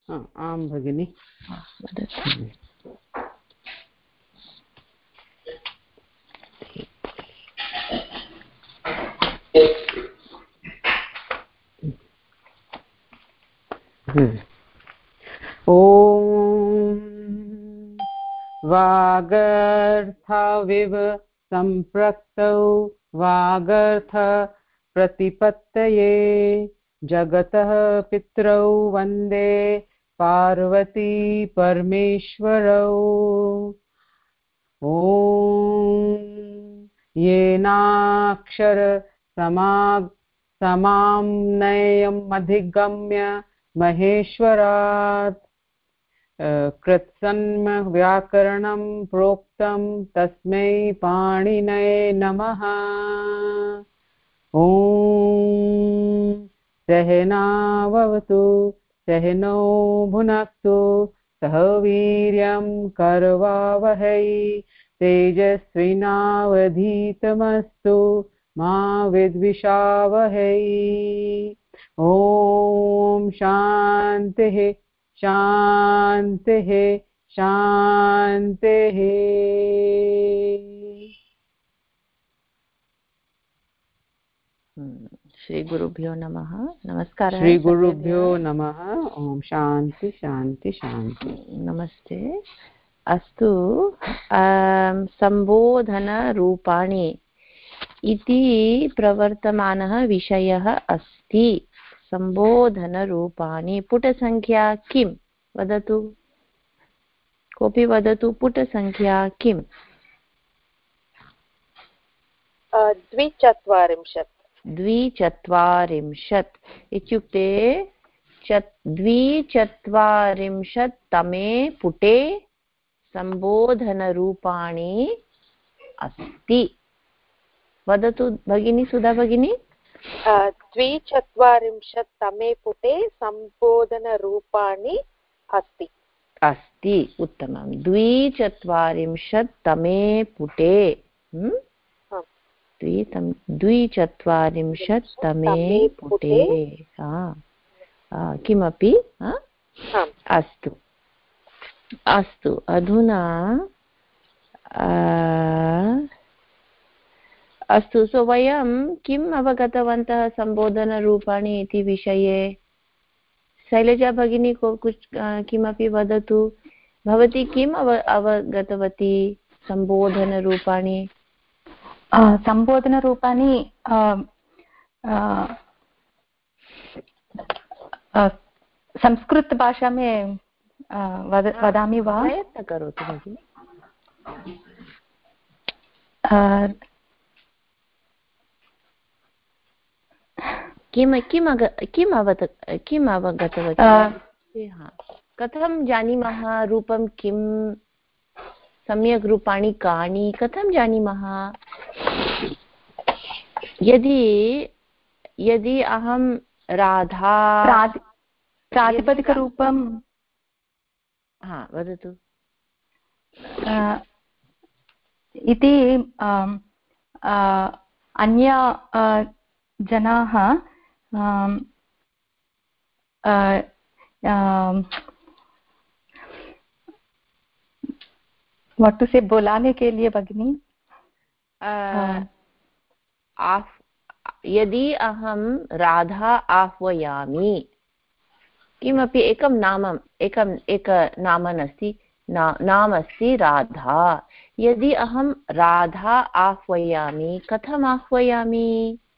आं भगिनि। ॐ वागर्थाविव सम्पृक्तौ वागर्थ प्रतिपत्तये जगतः पितरौ वन्दे पार्वती परमेश्वरौ। ॐ येनाक्षर समाम्नयमधिगम्य महेश्वरात् कृत्स्नम् व्याकरणं प्रोक्तं तस्मै पाणिनये नमः। ॐ सहनाववतु सहनौ भुनक्तु सह वीर्यं करवावहै तेजस्विनावधीतमस्तु मा विद्विषावहै। ॐ शान्तिः शान्तिः शान्तिः। श्री गुरुभ्यो नमः। नमस्कारः। श्री गुरुभ्यो नमः। ओम शांति शांति शांति। नमस्ते। अस्तु, संबोधनरूपाणि इति प्रवर्तमानः विषयः अस्ति। संबोधनरूपाणि पुटसंख्या किं वदतु? कोऽपि वदतु, पुटसंख्या किम्? 24। 24 इत्युक्ते 24तमे पुटे संबोधनरूपाणि अस्ति। वदतु भगिनी, सुधा भगिनी। 24तमे पुटे संबोधनरूपाणि अस्ति। अस्ति, उत्तमं। 24तमे पुटे 24तमे पुटे किमपि अस्तु अस्तु। अधुना अस्तु, सो वयं किम् अवगतवन्तः संबोधनरूपाणि इति विषये? शैलजा भगिनी किमपि वदतु। भवती किम् अवगतवती संबोधनरूपाणि? संबोधनरूपाणि संस्कृतभाषा में वदामि वा? प्रयत्नं करोतु भगिनि। किम् अवगतवती? कथं जानीमः रूपं किं? सम्यक् रूपाणि कानि? कथं जानीमः? यदि अहं राधा प्रातिपदिकरूपं वदतु इति अन्य जनाः व्हाट टू से बुलाने के लिए भगिनी? यदि अहं राधा आह्वयामि, किमपि एकं नाम अस्ति राधा। यदि अहं राधा आह्वयामि, कथम् आह्वयामि?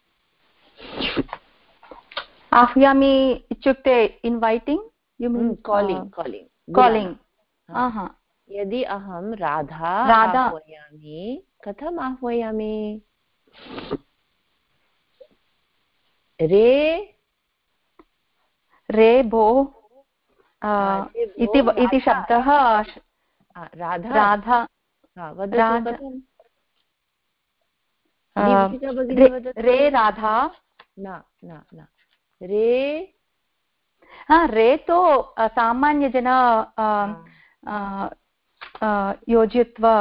आह्वयामि इत्युक्ते इन्वैटिङ्ग्? यु मीन् कालिङ्ग्। यदि अहं राधा आह्वयामि, कथम् आह्वयामि? रे भो इति शब्दः राधा। रे राधा न रे तो सामान्यजन योजयित्वा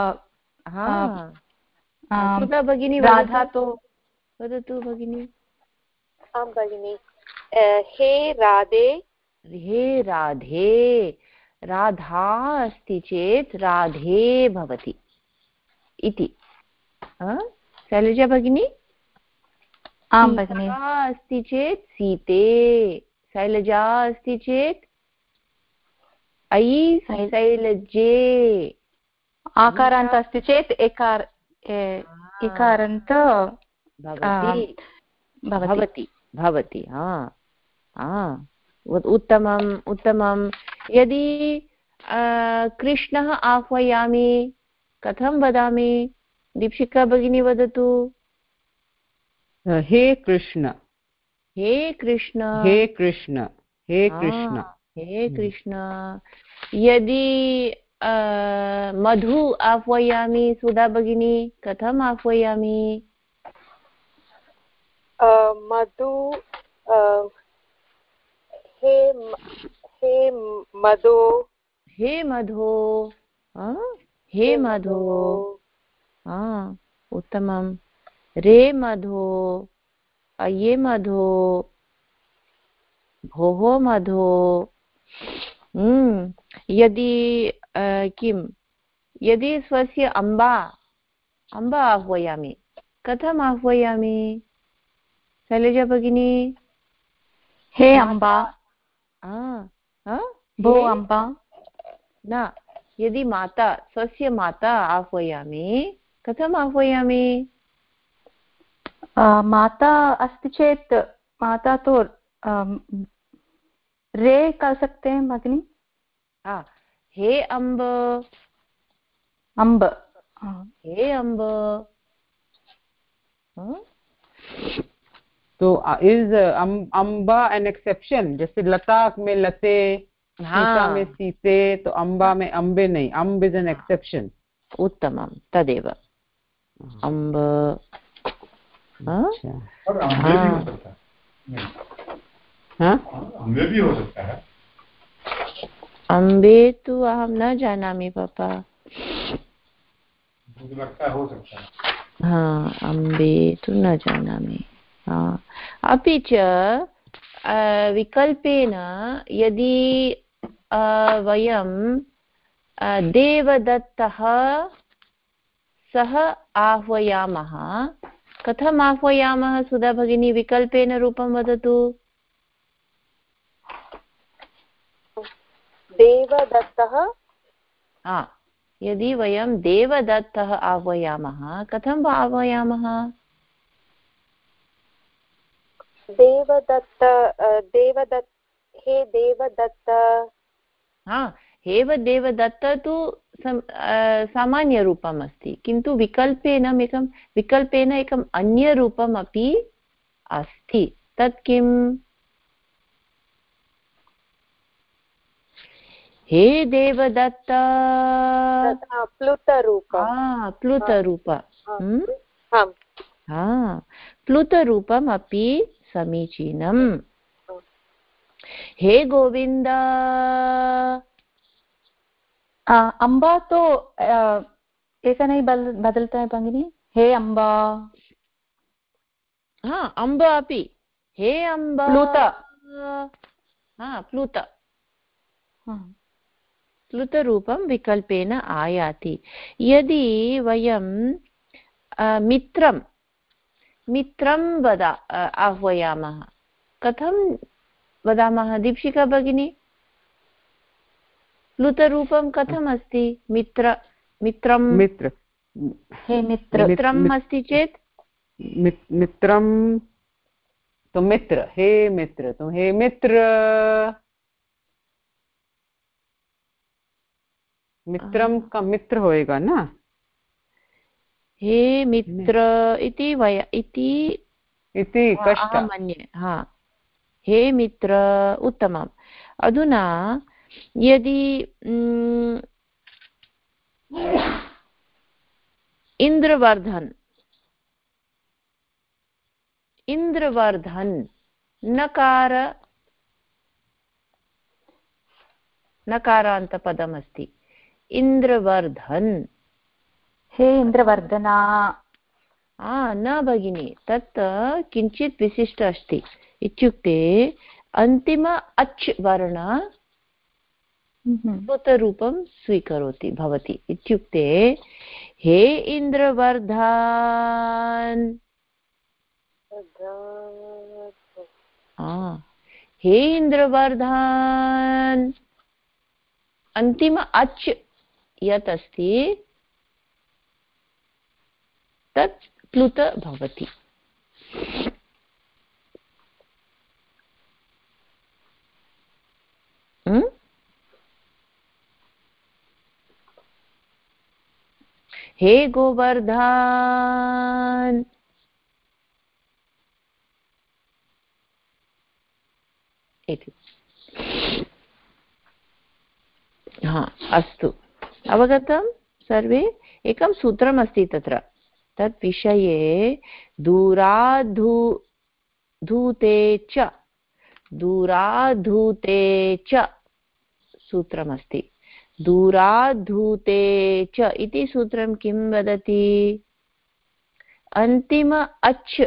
भगिनी राधा तो वदतु भगिनी। आं भगिनि। हे राधे हे राधे, राधा अस्ति चेत् राधे भवति इति। शैलजा भगिनी? आं भगिनि। अस्ति चेत् सीते, शैलजा अस्ति चेत् अयि शैलजे। आकारान्त अस्ति चेत् इकारान्त भवति। भवति। उत्तमम् उत्तमं। यदि कृष्णः आह्वयामि कथं वदामि? दीक्षिका भगिनी वदतु। हे कृष्ण, हे कृष्ण, हे कृष्ण, हे कृष्ण, हे कृष्ण। यदि मधु आह्वयामि सुधा भगिनी कथम् आह्वयामि? मधु, हे मधु, हे मधु, हे मधु। उत्तमं। रे मधु, अये मधु, भोः मधु। यदि किं, यदि स्वस्य अम्बा आह्वयामि कथम् आह्वयामि? शैलजा भगिनी? हे अम्बा, भो अम्बा। न, यदि माता, स्वस्य माता आह्वयामि कथम् आह्वयामि? माता अस्ति चेत् माता तो रे कर सकते हैं भगिनी। हे अम्ब, अम्ब, हे अम्ब। तो इज अम्बा एन एक्सेप्शन? जैसे लता में लते, सीता में सीते, तो अम्बा में अम्बे नहीं, अम्ब इज एन एक्सेप्शन। उत्तमं, तदेव अम्ब। अम्बे भी हो सकता है। अम्बे तो अहं न जानामि पापा। मुझे लगता है हो सकता है। अम्बे तो न जानामि। अपि च विकल्पेन यदि वयं देवदत्तः सः आह्वयामः कथम् आह्वयामः? सुधा भगिनी विकल्पेन रूपं वदतु। देवदत्तः, यदि वयं देवदत्तः आह्वयामः कथम् आह्वयामः? देवदत्त, देवदत्त, हे देवदत्त। हे देवदत्त तु सामान्यरूपम् अस्ति, किन्तु विकल्पेन एकम् अन्यरूपम् अपि अस्ति। तत् किम्? हे देवदत्त, प्लुतरूप। प्लुतरूप। प्लुतरूपम् अपि समीचीनम्। हे गोविन्द, अम्बा तो ऐसा नहीं बदलता है भगिनी। हे अम्बा, अम्ब अपि हे अम्ब। प्लुत, प्लुत, प्लुतरूपं विकल्पेन आयाति। यदि वयं मित्रं आह्वयामः कथं वदामः? दीक्षिका भगिनी प्लुतरूपं कथम् अस्ति? मित्रं, हे मित्रम् अस्ति चेत् मित्रं तो मित्र, हे मित्र, तो हे मित्र, मित्रम का मित्र होएगा ना। हे मित्र इति कष्ट मन्ये। हे मित्र, उत्तमम्। अधुना यदि इन्द्रवर्धन नकारान्तपदमस्ति। इन्द्रवर्धन, हे इन्द्रवर्धना। न भगिनी, तत् किञ्चित् विशिष्ट अस्ति। इत्युक्ते अन्तिम अच् वर्ण श्रुतरूपं स्वीकरोति भवति इत्युक्ते हे इन्द्रवर्धान् हे इन्द्रवर्धान् अन्तिम अच् यत् अस्ति तत् प्लुत भवति। हे गोवर्धन इति। अस्तु, अवगतं सर्वे? एकं सूत्रमस्ति तत्र, तत् विषये दूराधूते च सूत्रमस्ति। दूराधूते च इति सूत्रं किं वदति? अन्तिम अच्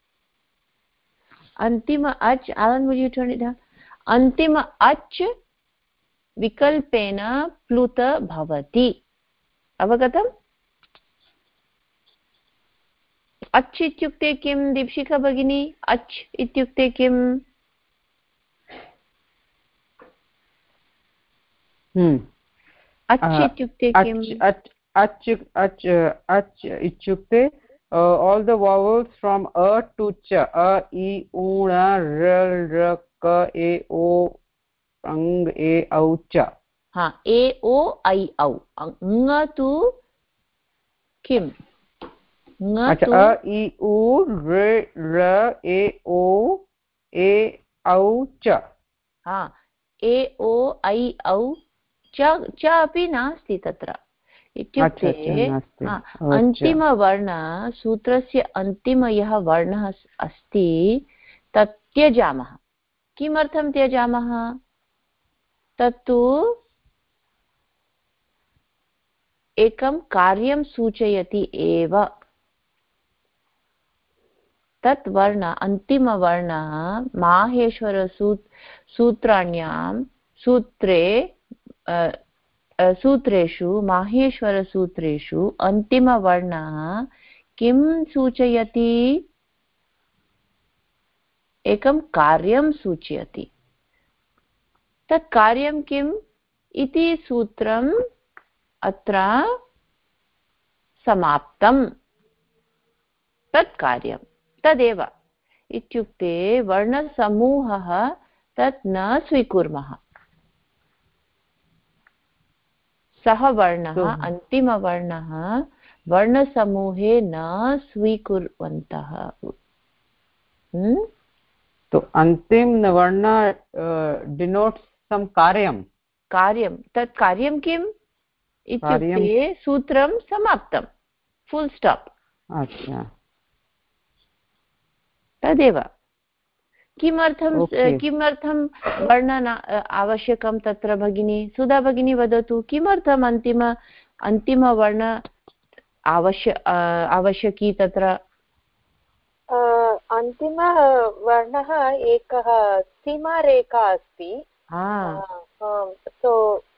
Alan, would you turn it down? अन्तिम अच् विकल्पेन प्लुत भवति। अवगतम्? अच् इत्युक्ते किं दीक्षिका भगिनी? अच् इत्युक्ते किम्? अच् इत्युक्ते किम्? अच् इत्युक्ते all the vowels from a to cha, a, I, u, r, r, k, e, o, ang, e, au, cha. ए ओ ऐ औ। ङ तु किम्? अच्छा, अ, इ, उ, र, र, ए, ओ, ए, औ, च। ए ओ ऐ औ च अपि नास्ति तत्र। इत्युक्ते अन्तिमवर्ण, सूत्रस्य अन्तिम यः वर्णः अस्ति तत् त्यजामः। किमर्थं त्यजामः? तत्तु एकं कार्यं सूचयति एव। तत् वर्ण, अन्तिमवर्णः माहेश्वरसूत्राण्यां सूत्रेषु माहेश्वरसूत्रेषु अन्तिमवर्णः किं सूचयति? एकं कार्यं सूचयति। तत् कार्यं किम् इति सूत्रम् अत्र समाप्तं। तत् कार्यं तदेव। इत्युक्ते वर्णसमूहः तत् न स्वीकुर्मः। सः वर्णः, अन्तिमवर्णः वर्णसमूहे न स्वीकुर्वन्तः। तो अन्तिम वर्ण डिनोट्स सम कार्यं। तत् कार्यं किम् इत्युक्ते सूत्रं समाप्तं, फुल् स्टाप्। अच्छा, तदेव। किमर्थं वर्ण आवश्यकं तत्र भगिनी? सुधा भगिनी वदतु, किमर्थम् अन्तिमवर्ण आवश्यकी तत्र? अन्तिमवर्णः एकः सीमारेखा अस्ति। सो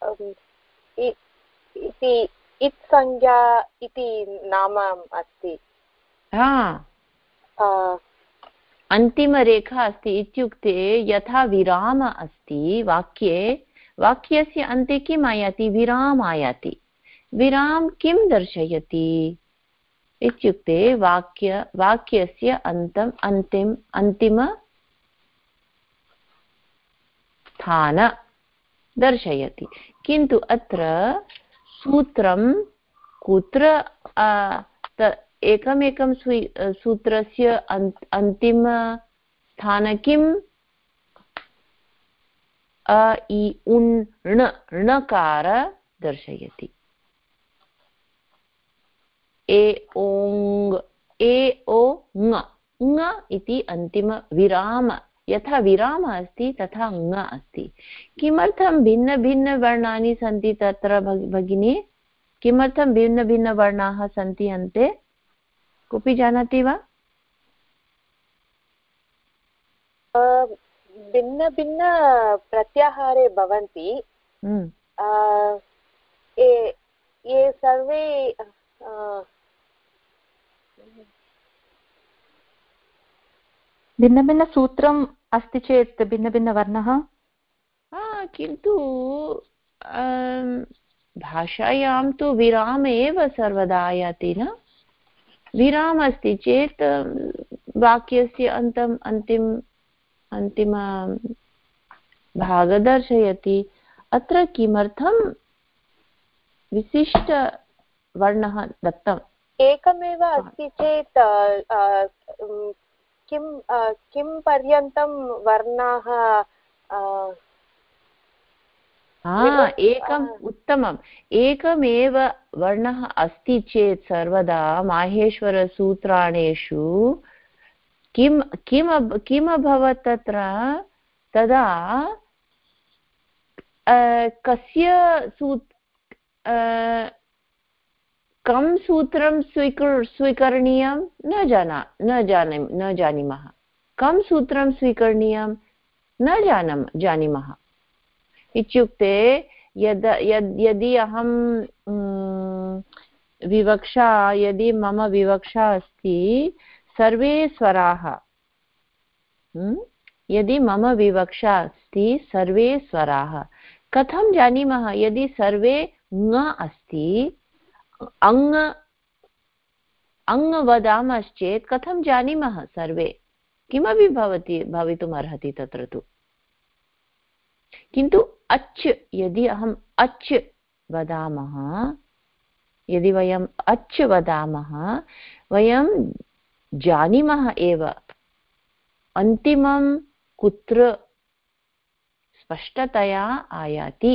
इत्संज्ञा इति नाम अस्ति। अन्तिमरेखा अस्ति इत्युक्ते यथा विराम अस्ति वाक्ये, वाक्यस्य अन्ते किम् आयाति? विराम आयाति। विराम किं दर्शयति इत्युक्ते वाक्यस्य अन्तिम स्थान दर्शयति। किन्तु अत्र सूत्रं कुत्र एकमेकं सूत्रस्य अन्तिम स्थान किम्? अ इ उन् णकार दर्शयति। ए ओङ् ए ओ ङ इति अन्तिम विराम। यथा विराम अस्ति तथा ङ अस्ति। किमर्थं भिन्नभिन्नवर्णानि सन्ति तत्र भगिनी? किमर्थं भिन्नभिन्नवर्णाः सन्ति अन्ते? कोऽपि जानाति वा? भिन्न भिन्न प्रत्याहारे भवन्ति। ये सर्वे भिन्नभिन्नसूत्रम् अस्ति चेत् भिन्नभिन्नवर्णः। किन्तु भाषायां तु विराम एव सर्वदा आयाति न। विराम अस्ति चेत् वाक्यस्य अन्तिम भाग दर्शयति। अत्र किमर्थं विशिष्टवर्णः दत्तम्? एकमेव अस्ति चेत् किं पर्यन्तं वर्णाः एकम् उत्तमम्। एकमेव वर्णः अस्ति चेत् सर्वदा माहेश्वरसूत्राणेषु किम् अभवत् तत्र? तदा कस्य कं सूत्रं स्वीकरणीयं न जानीमः। कं सूत्रं स्वीकरणीयं न जानीमः। इत्युक्ते यदि अहं यदि मम विवक्षा अस्ति सर्वे स्वराः, यदि मम विवक्षा अस्ति सर्वे स्वराः, कथं जानीमः? यदि सर्वे ङ अस्ति, अङ् वदामश्चेत् कथं जानीमः? सर्वे किमपि भवितुम् अर्हति तत्र तु। किन्तु अच्, यदि अहम् अच् वदामः, यदि वयम् अच् वदामः, वयं जानीमः एव अन्तिमं कुत्र स्पष्टतया आयाति।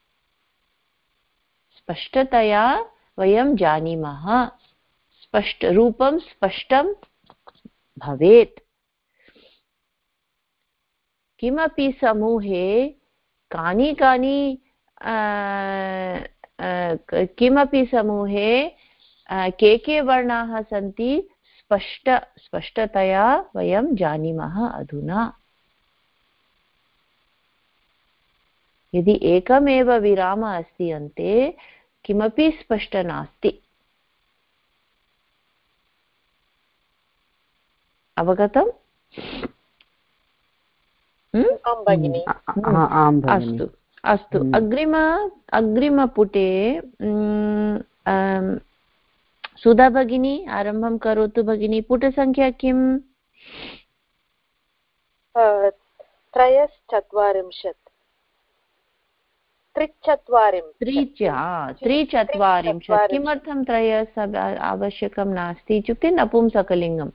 स्पष्टतया वयं जानीमः, रूपं स्पष्टं भवेत्। किमपि समूहे किमपि समूहे के वर्णाः सन्ति स्पष्टतया वयं जानीमः अधुना। यदि एकमेव विराम अस्ति अन्ते, किमपि स्पष्ट नास्ति। अवगतम्? अस्तु अस्तु। अग्रिमपुटे सुधा भगिनी आरम्भं करोतु भगिनी। पुटसङ्ख्या किम्? 43। 43। किमर्थं त्रयस् आवश्यकं नास्ति? इत्युक्ते नपुंसकलिङ्गं।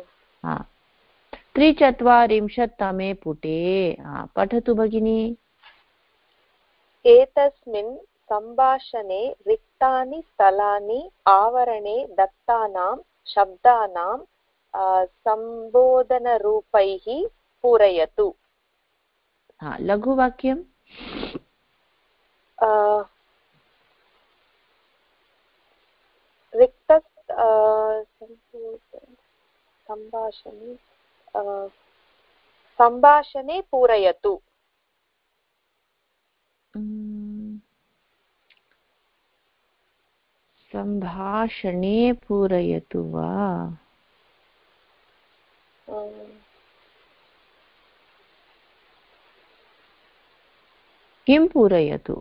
43 पुटे पठतु भगिनी। एतस्मिन् सम्भाषणे रिक्तानि स्थलानि आवरणे दत्तानां शब्दानां सम्बोधनरूपैः पूरयतु। लघुवाक्यं। सम्भाषणे पूरयतु। सम्भाषणे पूरयतु वा? किं पूरयतु?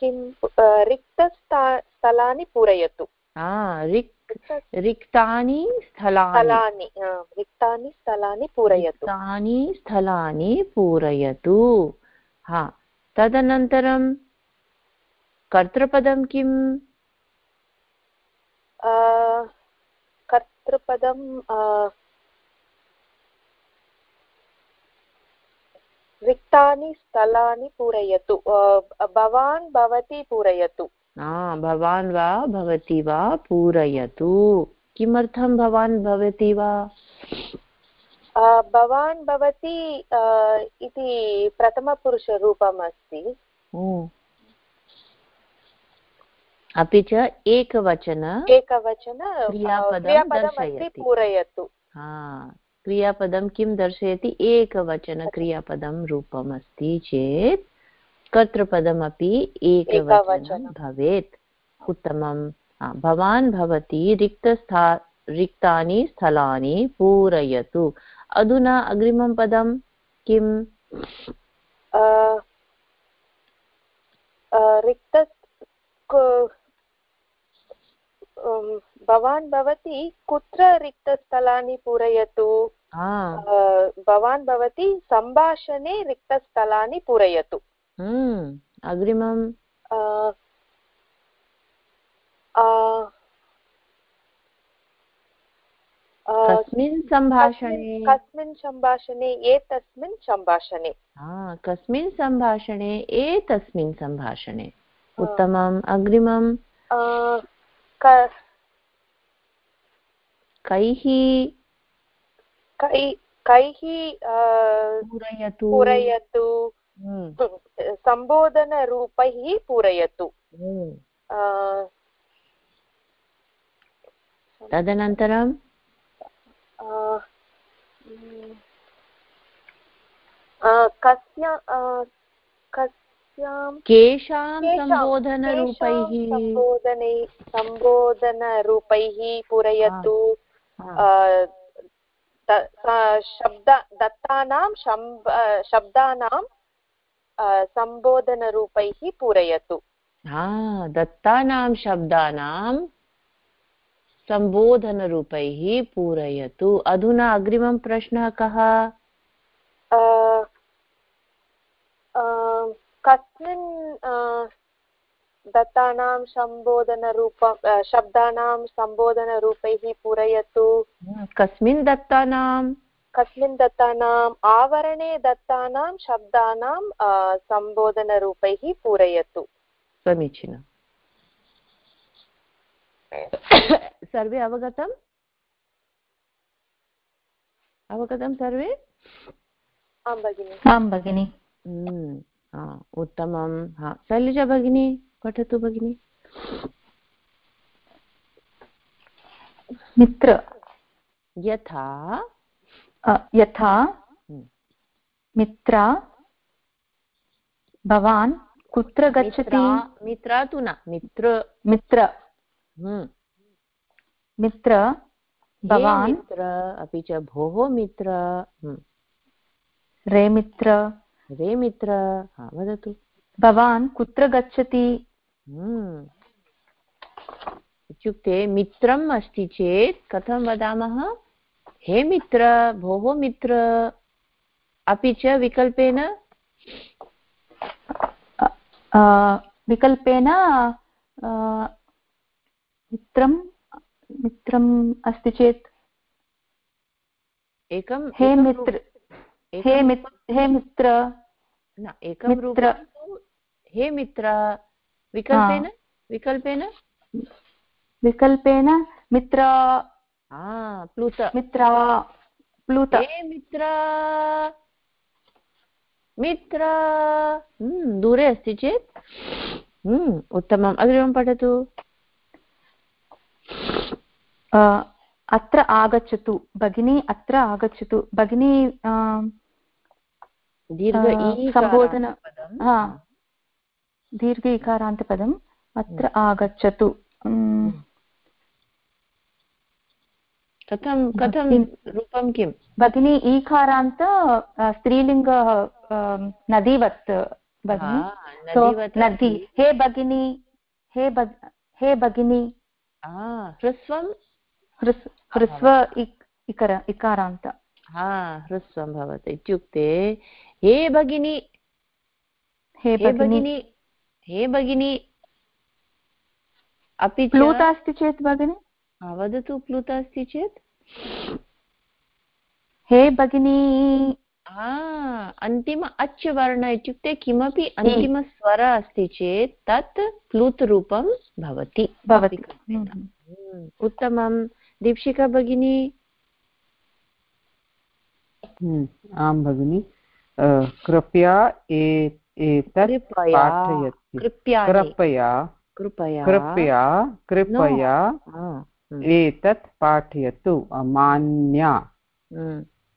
रिक्तस्थलानि पूरयतु। रिक्तानि स्थलानि पूरयतु। स्थलानि पूरयतु। तदनन्तरं कर्तृपदं किम्? कर्तृपदं रिक्तानि स्थलानि पूरयतु। भवान् भवती पूरयतु। भवान् वा भवती वा पूरयतु। किमर्थं भवान् भवती वा? भवान् भवती इति प्रथमपुरुषरूपम् अस्ति। अपि च एकवचन क्रियापदम् अस्ति पूरयतु। क्रियापदं किं दर्शयति एकवचन क्रियापदं रूपम् अस्ति चेत् कर्तृपदमपि एकवचनं भवेत् उत्तमं भवान् भवती रिक्तानि स्थलानि पूरयतु अधुना अग्रिमं पदं किम् भवान् भवती कुत्र रिक्तस्थलानि पूरयतु भवान् भवती सम्भाषणे रिक्तस्थलानि पूरयतु अग्रिमं कस्मिन् सम्भाषणे एतस्मिन् सम्भाषणे कस्मिन् सम्भाषणे एतस्मिन् सम्भाषणे उत्तमम् अग्रिमं कैः पूरयतु सम्बोधनरूपैः पूरयतु तदनन्तरं केषां सम्बोधनरूपैः पूरयतु दत्तानां शब्दानां सम्बोधनरूपैः पूरयतु दत्तानां शब्दानां सम्बोधनरूपैः पूरयतु अधुना अग्रिमं प्रश्नः कः कस्मिन् दत्तानां शब्दानां सम्बोधनरूपैः पूरयतु कस्मिन् दत्तानाम् आवरणे दत्तानां शब्दानां सम्बोधनरूपैः पूरयतु समीचीनम् सर्वे अवगतं सर्वे आं भगिनि उत्तमं शैलजा भगिनी पठतु भगिनी मित्र यथा मित्रा भवान् कुत्र गच्छति मित्रा तु न मित्र भवान् अपि च भोः मित्र रे मित्र वदतु भवान् कुत्र गच्छति इत्युक्ते मित्रम् अस्ति चेत् कथं वदामः हे मित्र भोः मित्र अपि च विकल्पेन मित्रम् अस्ति चेत् हे मित्र न एकं रूपं हे मित्र विकल्पेन मित्र प्लुत हे मित्र दूरे अस्ति चेत् उत्तमम् अग्रिमं पठतु अत्र आगच्छतु भगिनी अत्र आगच्छतु भगिनी सम्बोधन दीर्घ इकारान्तपदम् अत्र आगच्छतु कथं रूपं किं भगिनी ईकारान्त स्त्रीलिङ्ग नदीवत् भगिनी नदी हे भगिनी ह्रस्व इकारान्त ह्रस्वं भवति इत्युक्ते हे भगिनी अपि प्लुत अस्ति चेत् भगिनी वदतु प्लुत अस्ति चेत् हे भगिनी अन्तिम अच् वर्ण इत्युक्ते किमपि अन्तिमस्वर अस्ति चेत् तत् प्लुत रूपं भवति उत्तमं दीक्षिका भगिनी आं भगिनि कृपया एतत् कृपया एतत् पाठयतु मान्या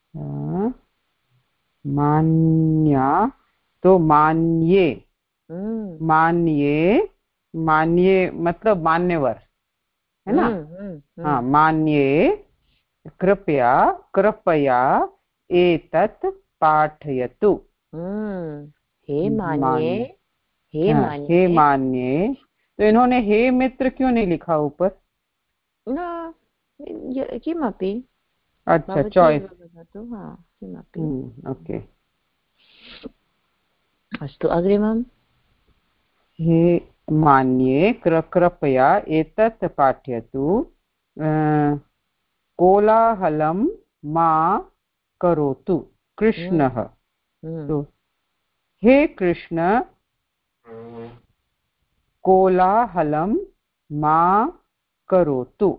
मान्या तो मान्ये, मान्ये, मान्ये मतलब मान्यवर है ना। हाँ, मान्ये कृपया, कृपया एतत् पाठयतु। हे मान्ये, हे हाँ, मान्ये, हे मान्ये। तो इन्होंने हे मित्र क्यों नहीं लिखा ऊपर? न किमपि। अच्छा, चॉइस। किमपि। ओके, अस्तु, अग्रिमम्। हे मान्ये कृपया एतत् पाठयतु, कोलाहलं मा करोतु। कृष्णः, तो हे कृष्ण कोलाहलं मा करोतु।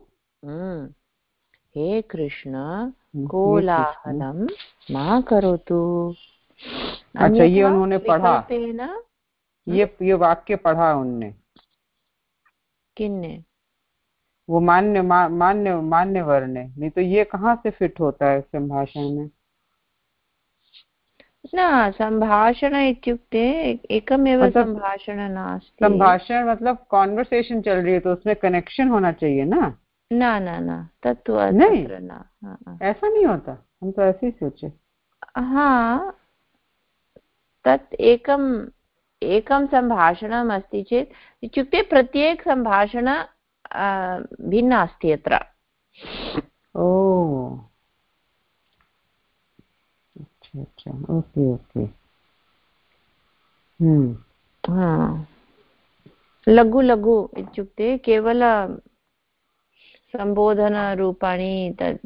हे कृष्ण कोलाहलं मा करोतु। अच्छा, ये उन्होंने पढ़ा, ये वाक्य पढ़ा उनने। किन्ने? वो मान्यवर ने। नहीं तो ये कहाँ से फिट होता है संभाषण में? न, सम्भाषण इत्युक्ते एकमेव सम्भाषण नास्ति। सम्भाषण मतलब कॉन्वर्सेशन चल रही है तो उसमें कनेक्शन होना चाहिए ना। न न न, तत्तु नहीं, न, ऐसा नहीं होता। हम तो ऐसे ही सोचे। हाँ, तत् एकं सम्भाषणम् अस्ति चेत्, इत्युक्ते प्रत्येक सम्भाषण भिन्न अस्ति अत्र। ओ, अच्छा, ओके ओके। लघु लघु इत्युक्ते केवल सम्बोधनरूपाणि तद्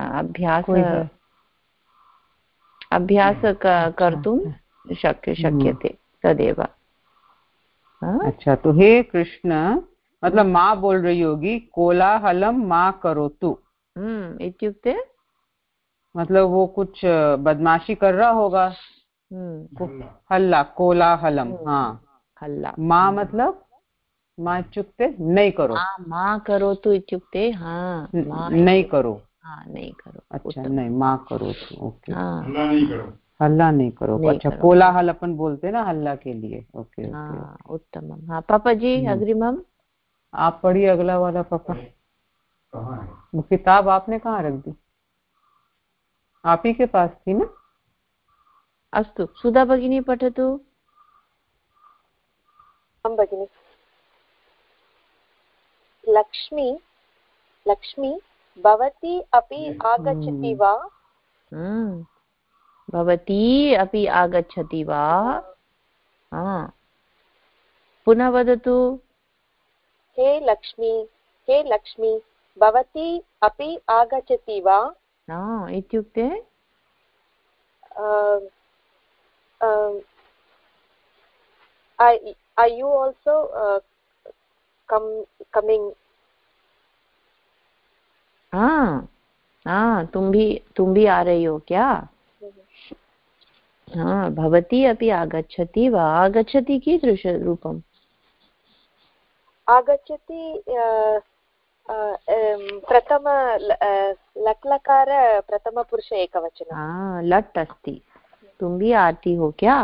अभ्यास कर्तुं शक्यते, तदेव। अच्छा, तो हे कृष्ण मतलब माँ बोल रही होगी, कोलाहलम माँ करोतु। इत्युक्ते मतलब वो कुछ बदमाशी कर रहा होगा। हल्ला, कोलाहलम। हाँ, हल्ला। माँ मतलब माँ इत्युक्ते नहीं करो। माँ करोतु इत्युक्ते नहीं करो। नहीं करो। अच्छा, नहीं, माँ करो। ओके, हल्ला नहीं करो। अच्छा, कोलाहल अपन बोलते ना हल्ला के लिए। ओके, उत्तमम्। हाँ पापा जी, अग्रिमम्। आप पढ़िए अगला वाला पापा। वो किताब आपने कहाँ रख दी? आप ही के पास थी ना? अस्तु, सुधा भगिनी पठतु। आं भगिनि। लक्ष्मी भवती अपि आगच्छति वा? भवती अपि आगच्छति वा? पुनः वदतु। हे लक्ष्मी भवती अपि आगच्छति वा? इत्युक्ते are you also coming? तुम भी आ रही हो क्या? भवती अपि आगच्छति वा? आगच्छति कीदृशरूपम्? आगच्छति प्रथम लट्लकार प्रथमपुरुष एकवचनं। लट् अस्ति। तुम भी आती हो क्या?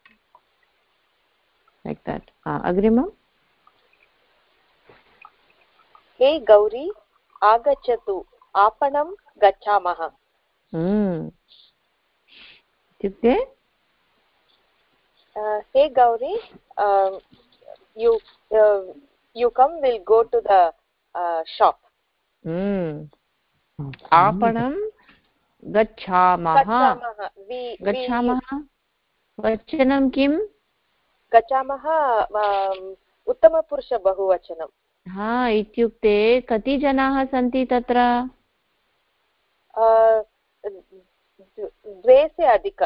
like that. अग्रिमम्। हे गौरी आगच्छतु, आपणं गच्छामः। इत्युक्ते हे Gauri, you come, will go to the shop. आपणं गच्छामः। वचनं किम्? गच्छामः उत्तमपुरुष बहुवचनं। इत्युक्ते कति जनाः सन्ति तत्र? 2 से अधिक।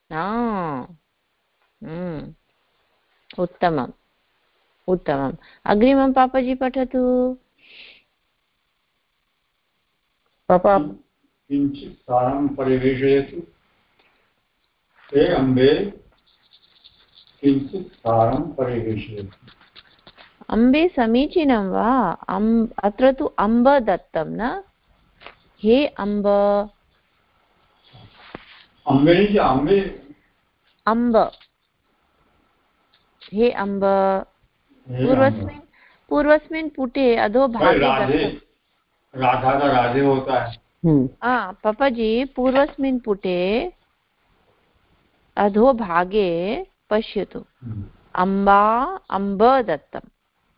उत्तमम् उत्तमम्। अग्रिमं पापाजी पठतु। पापा किञ्चित् सारं परिवेशयतु। हे अम्बे किञ्चित् सारं परिवेशयतु। अम्बे समीचीनं वा? अत्र तु अम्ब दत्तं न? हे अम्ब। अम्बे अम्ब, हे अम्ब। पूर्वस्मिन् पुटे अधोभागे राधा का राधे होता है। पापा जी, पूर्वस्मिन् पुटे अधोभागे पश्यतु, अम्बा अम्ब दत्तम्,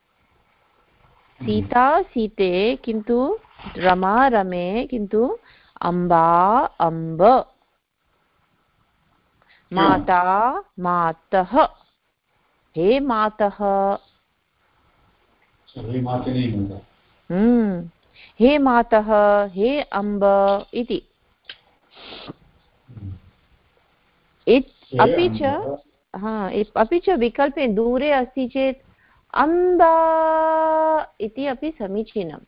सीता सीते, किन्तु रमा रमे, किन्तु अम्बा अम्ब, माता मातः, हे मातः, हे माते नहीं होता, हे मातः, हे अम्ब इति। अपि च विकल्पे दूरे अस्ति चेत् अम्बा इति अपि समीचीनं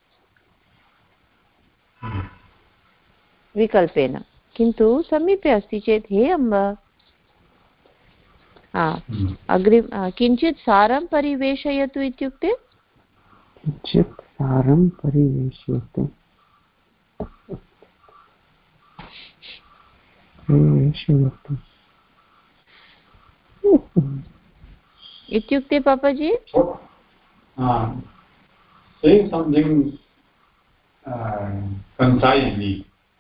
विकल्पेन, किन्तु समीपे अस्ति चेत् हे अम्ब। किञ्चित् सारं परिवेशयतु इत्युक्ते किञ्चित् सारं परिवेशयतु, इत्युक्ते पापाजी saying something concisely.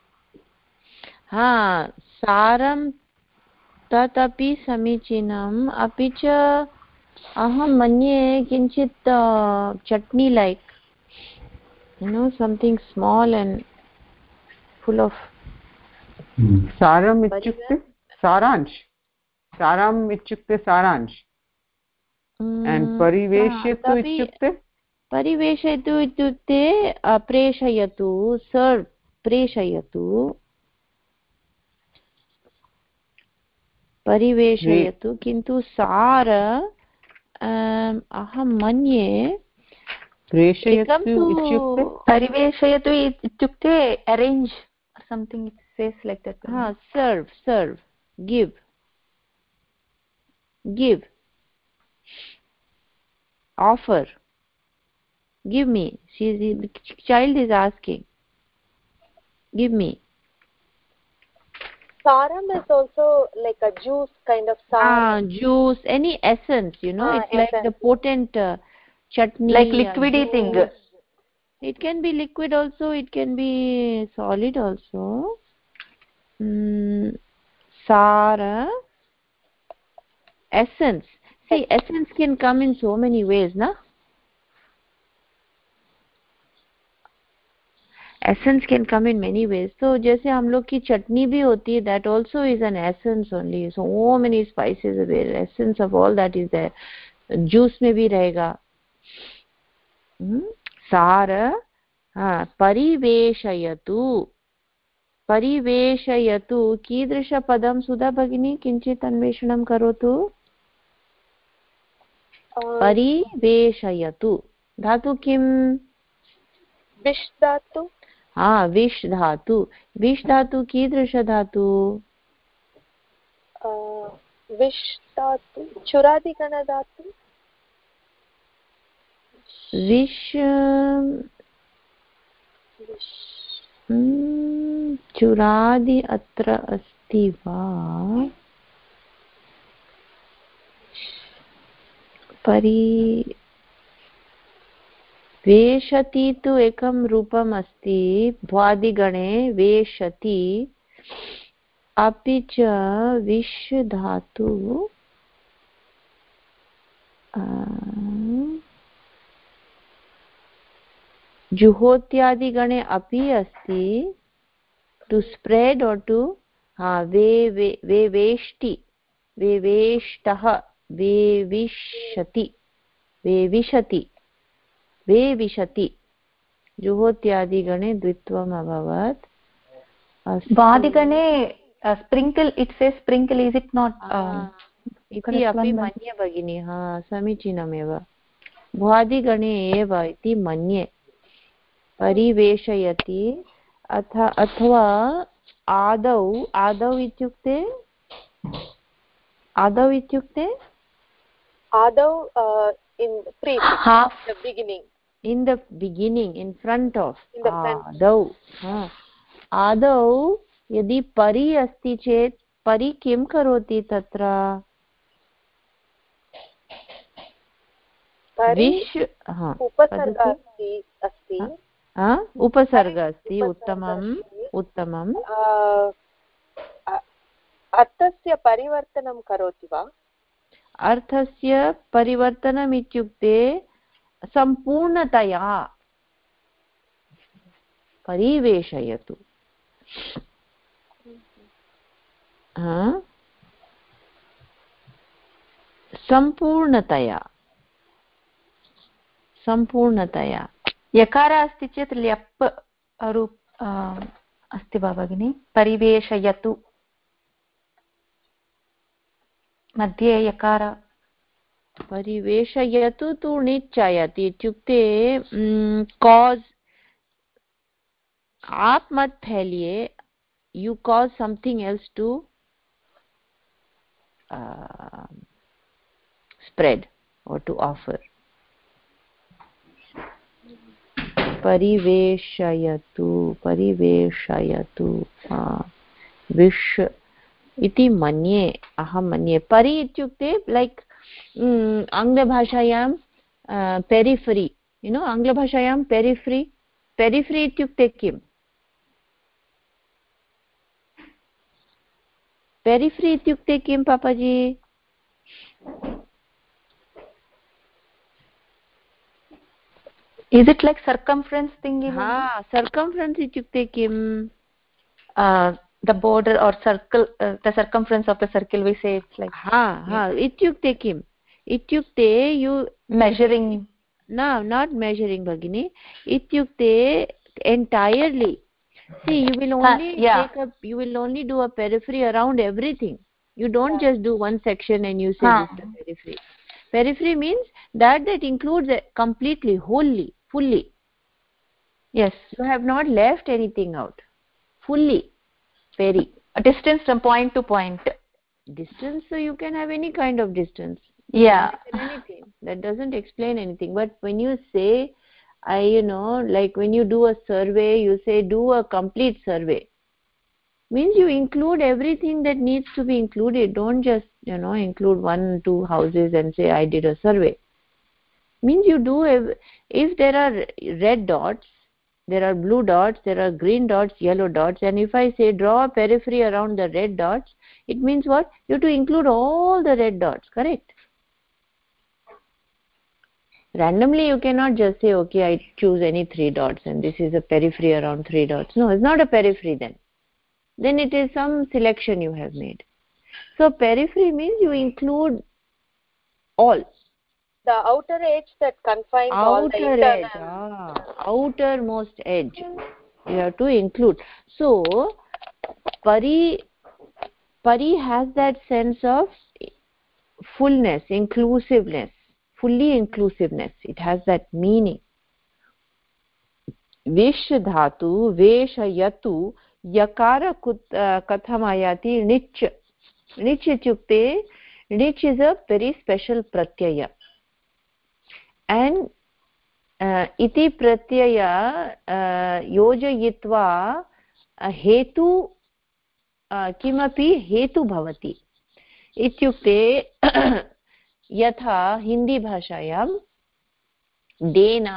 सारं तदपि समीचीनम्। अपि च अहं मन्ये किञ्चित् chutney like, something small and full of सारम् इत्युक्ते सारांश, सारम् इत्युक्ते सारांश, and परिवेशयतु इत्युक्ते परिवेशयतु इत्युक्ते प्रेषयतु, सर्व् प्रेषयतु, परिवेशयतु, किन्तु सार अहं मन्ये परिवेशयतु इत्युक्ते arrange something, it says like that. serve, give, offer, give me. The child is asking, give me. Saram is also like a juice kind of saram. Juice, any essence, it's essence. Like the potent chutney, like liquidy thing. It can be liquid also, it can be solid also. Sara, essence. See, essence can come in so many ways, na? Essence can come in many ways. So जैसे हम लोग की चटनी भी होती है, that also is an essence only. So many spices are there, essence of all that is there. Juice में भी रहेगा. सार, परिवेशयतु, परिवेशयतु कीदृशपदं सुधा भगिनी, किञ्चित् अन्वेषणं करोतु। परिवेशयतु धातु किम्? विश् धातु। विश् धातु। विश् धातु कीदृश धातु? विश् धातु चुरादिगण धातु। विश् चुरादि अत्र अस्ति वा? वेशति तु एकं रूपम् अस्ति भ्वादिगणे, वेशति। अपि च विश् धातु जुहोत्यादिगणे अपि अस्ति, टु स्प्रेड् और टु वेवेष्टि, वेवेष्टः, वेविष्यति, वेविशति, वेविशति, जुहोत्यादिगणे द्वित्वम् अभवत्। वादिगणे sprinkle, it says sprinkle, is it not इति अपि मन्ये भगिनी। समीचीनमेव, भ्वादिगणे एव इति मन्ये। परिवेशयति अथवा आदौ, आदौ इत्युक्ते in half the beginning, in the beginning, in front of, आदौ। आदौ यदि परि अस्ति चेत् परि किं करोति तत्र विश् उपसर्ग अस्ति उपसर्ग अस्ति उत्तमम् उत्तमम् अर्थस्य परिवर्तनं करोति वा अर्थस्य परिवर्तनम् इत्युक्ते सम्पूर्णतया परिवेशयतु सम्पूर्णतया यकार अस्ति चेत् ल्यप् रूप अस्ति वा भगिनि परिवेशयतु मध्ये यकार परिवेशयतु तु निश्चयति इत्युक्ते कॉज आप मत फैलिए you cause something else to spread or to offer परिवेशयतु विश् इति मन्ये अहं मन्ये परि इत्युक्ते लाइक आङ्ग्लभाषायां पेरिफरी आङ्ग्लभाषायां पेरिफरी इत्युक्ते किम् पेरिफरी इत्युक्ते किं पापाजी is it like circumference thing circumference ityukte kim the border or circle the circumference of the circle we say it's like ityukte kim ityukte you measuring no not measuring bagini ityukte entirely see you will only you will only do a periphery around everything you don't just do one section and you say this is the periphery periphery means that includes completely wholly fully yes you have not left anything out fully peri a distance from point to point distance so you can have any kind of distance anything that doesn't explain anything but when you say like when you do a survey you say do a complete survey means you include everything that needs to be included don't just include 1-2 houses and say I did a survey means you do if there are red dots there are blue dots there are green dots yellow dots and if I say draw a periphery around the red dots it means what you have to include all the red dots correct randomly you cannot just say okay I choose any 3 dots and this is a periphery around 3 dots no it's not a periphery then it is some selection you have made so periphery means you include all the outer edge that confines all the internal outermost edge you have to include so pari has that sense of fullness inclusiveness fully inclusiveness it has that meaning vish dhatu veshayatu yakara kathamayati nich ityukte nich is a very special pratyaya and iti pratyaya yojayitva hetu kimapi hetu bhavati ityukte यथा हिंदी भाषायां देना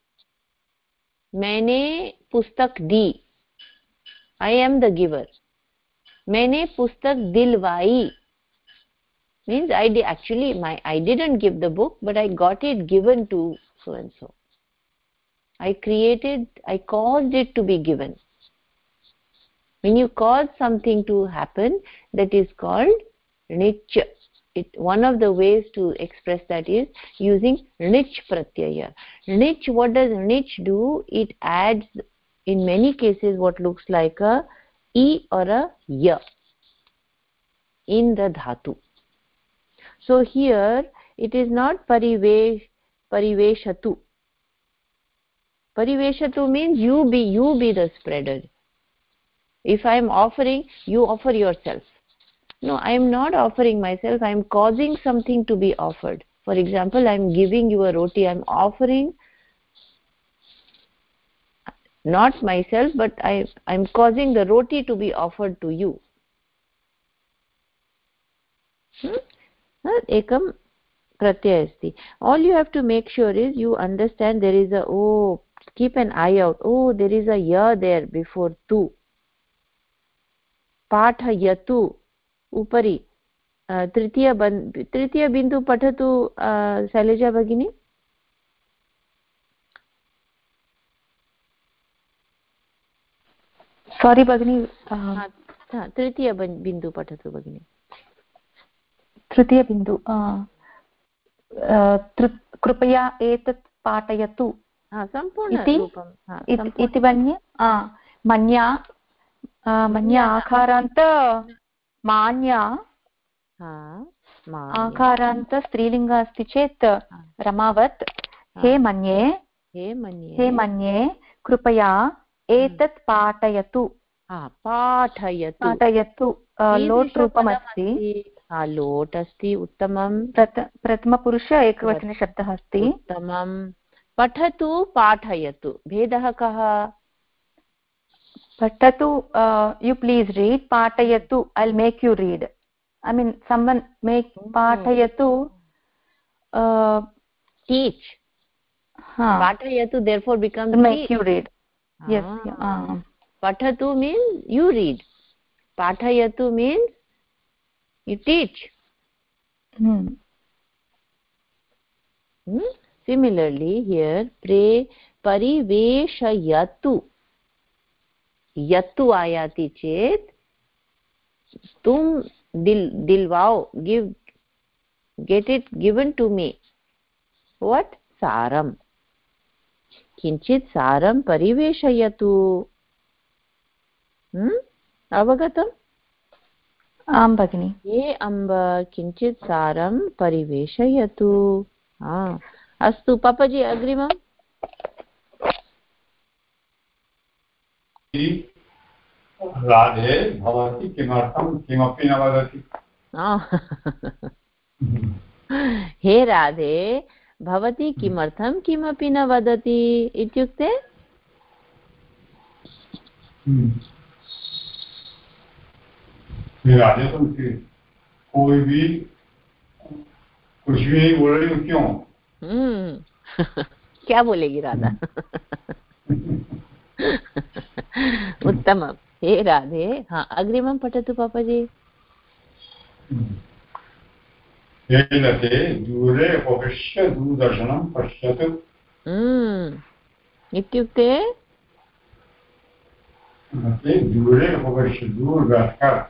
मैंने पुस्तक दी I am the giver मैंने पुस्तक दिलवाई means I didn't give the book but I got it given to so and so I caused it to be given when you cause something to happen that is called nich one of the ways to express that is using nich pratyaya nich what does nich do it adds in many cases what looks like a e or a ya in the dhatu so here it is not pariveshatu means you be the spreader if I am offering you offer yourself no I am not offering myself I am causing something to be offered for example I am giving you a roti I am offering not myself but I am causing the roti to be offered to you एकं pratyaya asti. All you have to make sure is you understand there is a keep an eye out. There is a ya there before tu. Pathayatu upari. तृतीय बिन्दु पठतु शैलजा भगिनी. Sorry भगिनी, तृतीय बिन्दु पठतु भगिनी. तृतीय बिन्दु कृपया एतत् पाठयतु इति मन्या आकारान्त मान्या आकारान्त स्त्रीलिङ्ग अस्ति चेत् रमावत् हे मन्ये कृपया एतत् पाठयतु. पाठयतु लोट् रूपमस्ति. लोट् अस्ति. उत्तमं. प्रथमपुरुष एकवचनशब्दः अस्ति. उत्तमं. पठतु पाठयतु भेदः कः? पठतु you please read. पाठयतु I'll make you read. I mean someone make पाठयतु teach. पाठयतु therefore becomes make you read. Yes. Pathatu means you read. Pathayatu means you teach. Similarly here pariveshayatu. Yatu ayati chet tum dilwao, get it given to me. What? Saram. किञ्चित् सारं परिवेशयतु. अवगतम्? आं भगिनि. हे अम्ब किञ्चित् सारं परिवेशयतु. अस्तु पापाजी अग्रिमम्. राधे भवती किमर्थं किमपि न वदति. हे राधे भवती किमर्थं किमपि न वदति इत्युक्ते राधे तुमसे कोई भी कुछ भी नहीं बोल रही क्यों? क्या बोलेगी राधा? उत्तमं. हे राधे. अग्रिमं पठतु पापाजी. लते दूरे उपविश्य दूरदर्शनं पश्यतु. इत्युक्ते दूरे उपविश्य दूर बैठकर.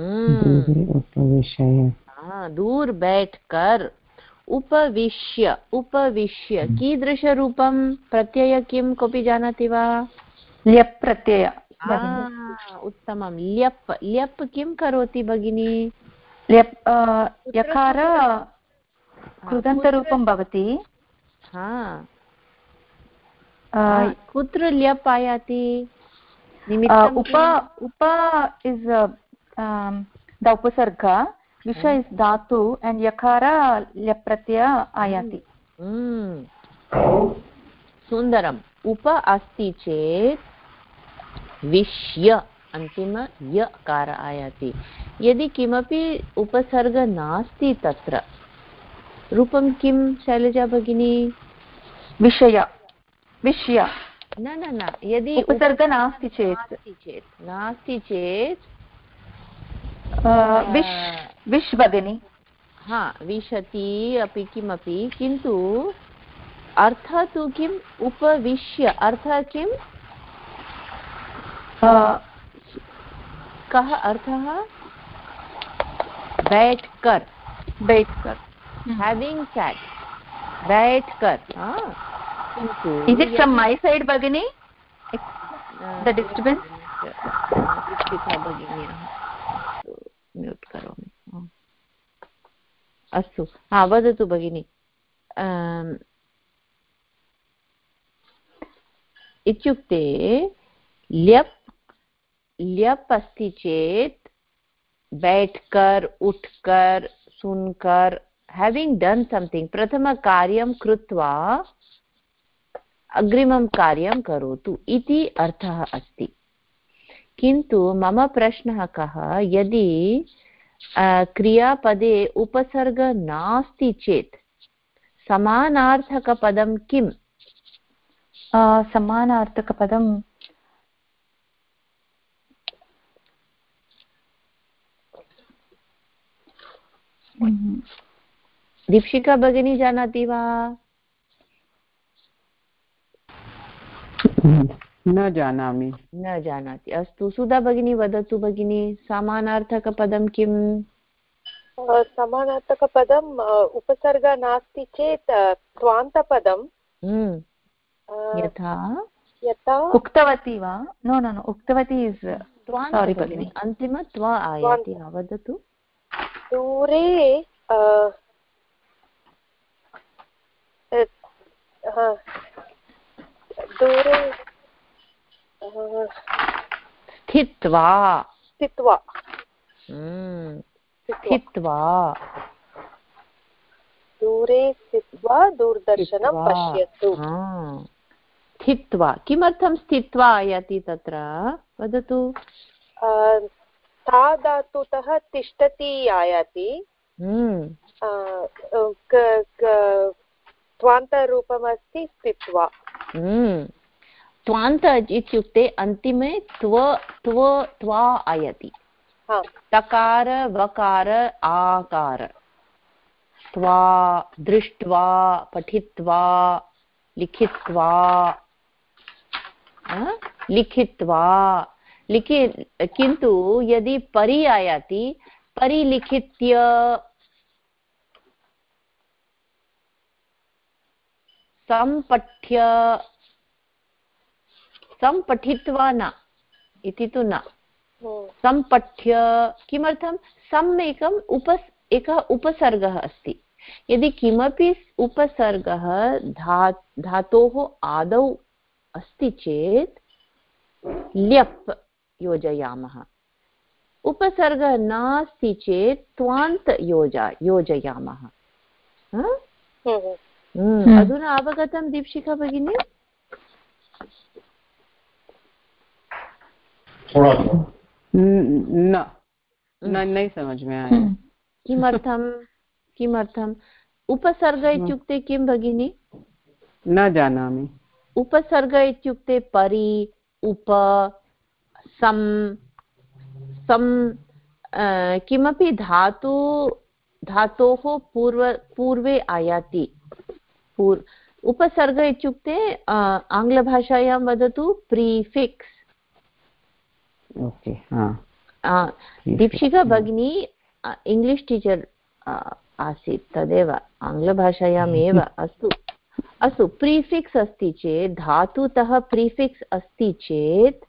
दूर बैठकर. उपविश्य कीदृशरूपं प्रत्यय किं कोऽपि जानाति वा? ल्यप् प्रत्यय. उत्तमं. ल्यप् किं करोति भगिनी? यकार कृदन्तरूपं भवति. कुत्र ल्यप् आयाति? उप इस् द उपसर्ग, विष इस् धातु and yakara ल्यप् प्रत्यय आयाति. सुन्दरम्. उप अस्ति चेत् विष्य अन्तिम यकार आयाति. यदि किमपि उपसर्ग नास्ति तत्र रूपं किं शैलजा भगिनी? विषय. न यदि उपसर्ग नास्ति चेत् विश् भगिनी. विशति अपि किमपि, किन्तु अर्थः तु किम्? उपविश्य. अर्थः किम्? कः अर्थः? बैठकर. Having sat. बैठकर. किन्तु is it from my side भगिनी द डिस्टर्बेंस? भगिनी म्यूट करोमि. अस्तु. वदतु भगिनी. इत्युक्ते ल्यप् अस्ति चेत् बैठकर, उठकर, सुनकर, हैविंग डन समथिंग, प्रथमकार्यं कृत्वा अग्रिमं कार्यं करोतु इति अर्थः अस्ति. किन्तु मम प्रश्नः कः? यदि क्रियापदे उपसर्ग नास्ति चेत् समानार्थकपदं किम्? समानार्थकपदं दीक्षिका भगिनी जानाति वा? न जानामि। न जानाति, अस्तु सुधा भगिनी वदतु भगिनी, समानार्थकपदं किम्? समानार्थकपदम् उपसर्ग नास्ति चेत् क्वान्तपदं यथा यथा उक्तवती वा? नो नो नो, उक्तवती इस् सारी भगिनी, अन्तिम त्व आयाति, वदतु। दूरे दूरे स्थित्वा स्थित्वा दूरे स्थित्वा दूरदर्शनं पश्यतु। स्थित्वा, किमर्थं स्थित्वा आयाति तत्र, वदतु। ता धातुतः तिष्ठति आयाति, त्वान्तरूपमस्ति स्थित्वा। त्वान्त इत्युक्ते अन्तिमे त्वा आयाति, तकार वकार आकार, त्वा, दृष्ट्वा, पठित्वा, लिखित्वा, किन्तु यदि परि आयाति, परिलिखित्य, सम्पठ्य, सम्पठित्वा न इति तु न, सम्पठ्य, किमर्थं? सम् एकः उपसर्गः अस्ति। यदि किमपि उपसर्गः धातोः आदौ अस्ति चेत् ल्यप् योजयामः, उपसर्गः नास्ति चेत् त्वान्त योजयामः। अधुना अवगतं दीक्षिका भगिनी? नहीं समझ में आया। किमर्थम्? उपसर्ग इत्युक्ते किं भगिनी? न जानामि। उपसर्ग इत्युक्ते परि, उप, सम्, किमपि धातोः पूर्वे आयाति। उपसर्ग इत्युक्ते आङ्ग्लभाषायां वदतु प्रीफिक्स्। ओके, दीक्षिका भगिनी इंग्लिश टीचर आसीत्, तदेव आङ्ग्लभाषायाम् एव। अस्तु, प्रीफिक्स् अस्ति चेत्, धातुतः प्रीफिक्स् अस्ति चेत्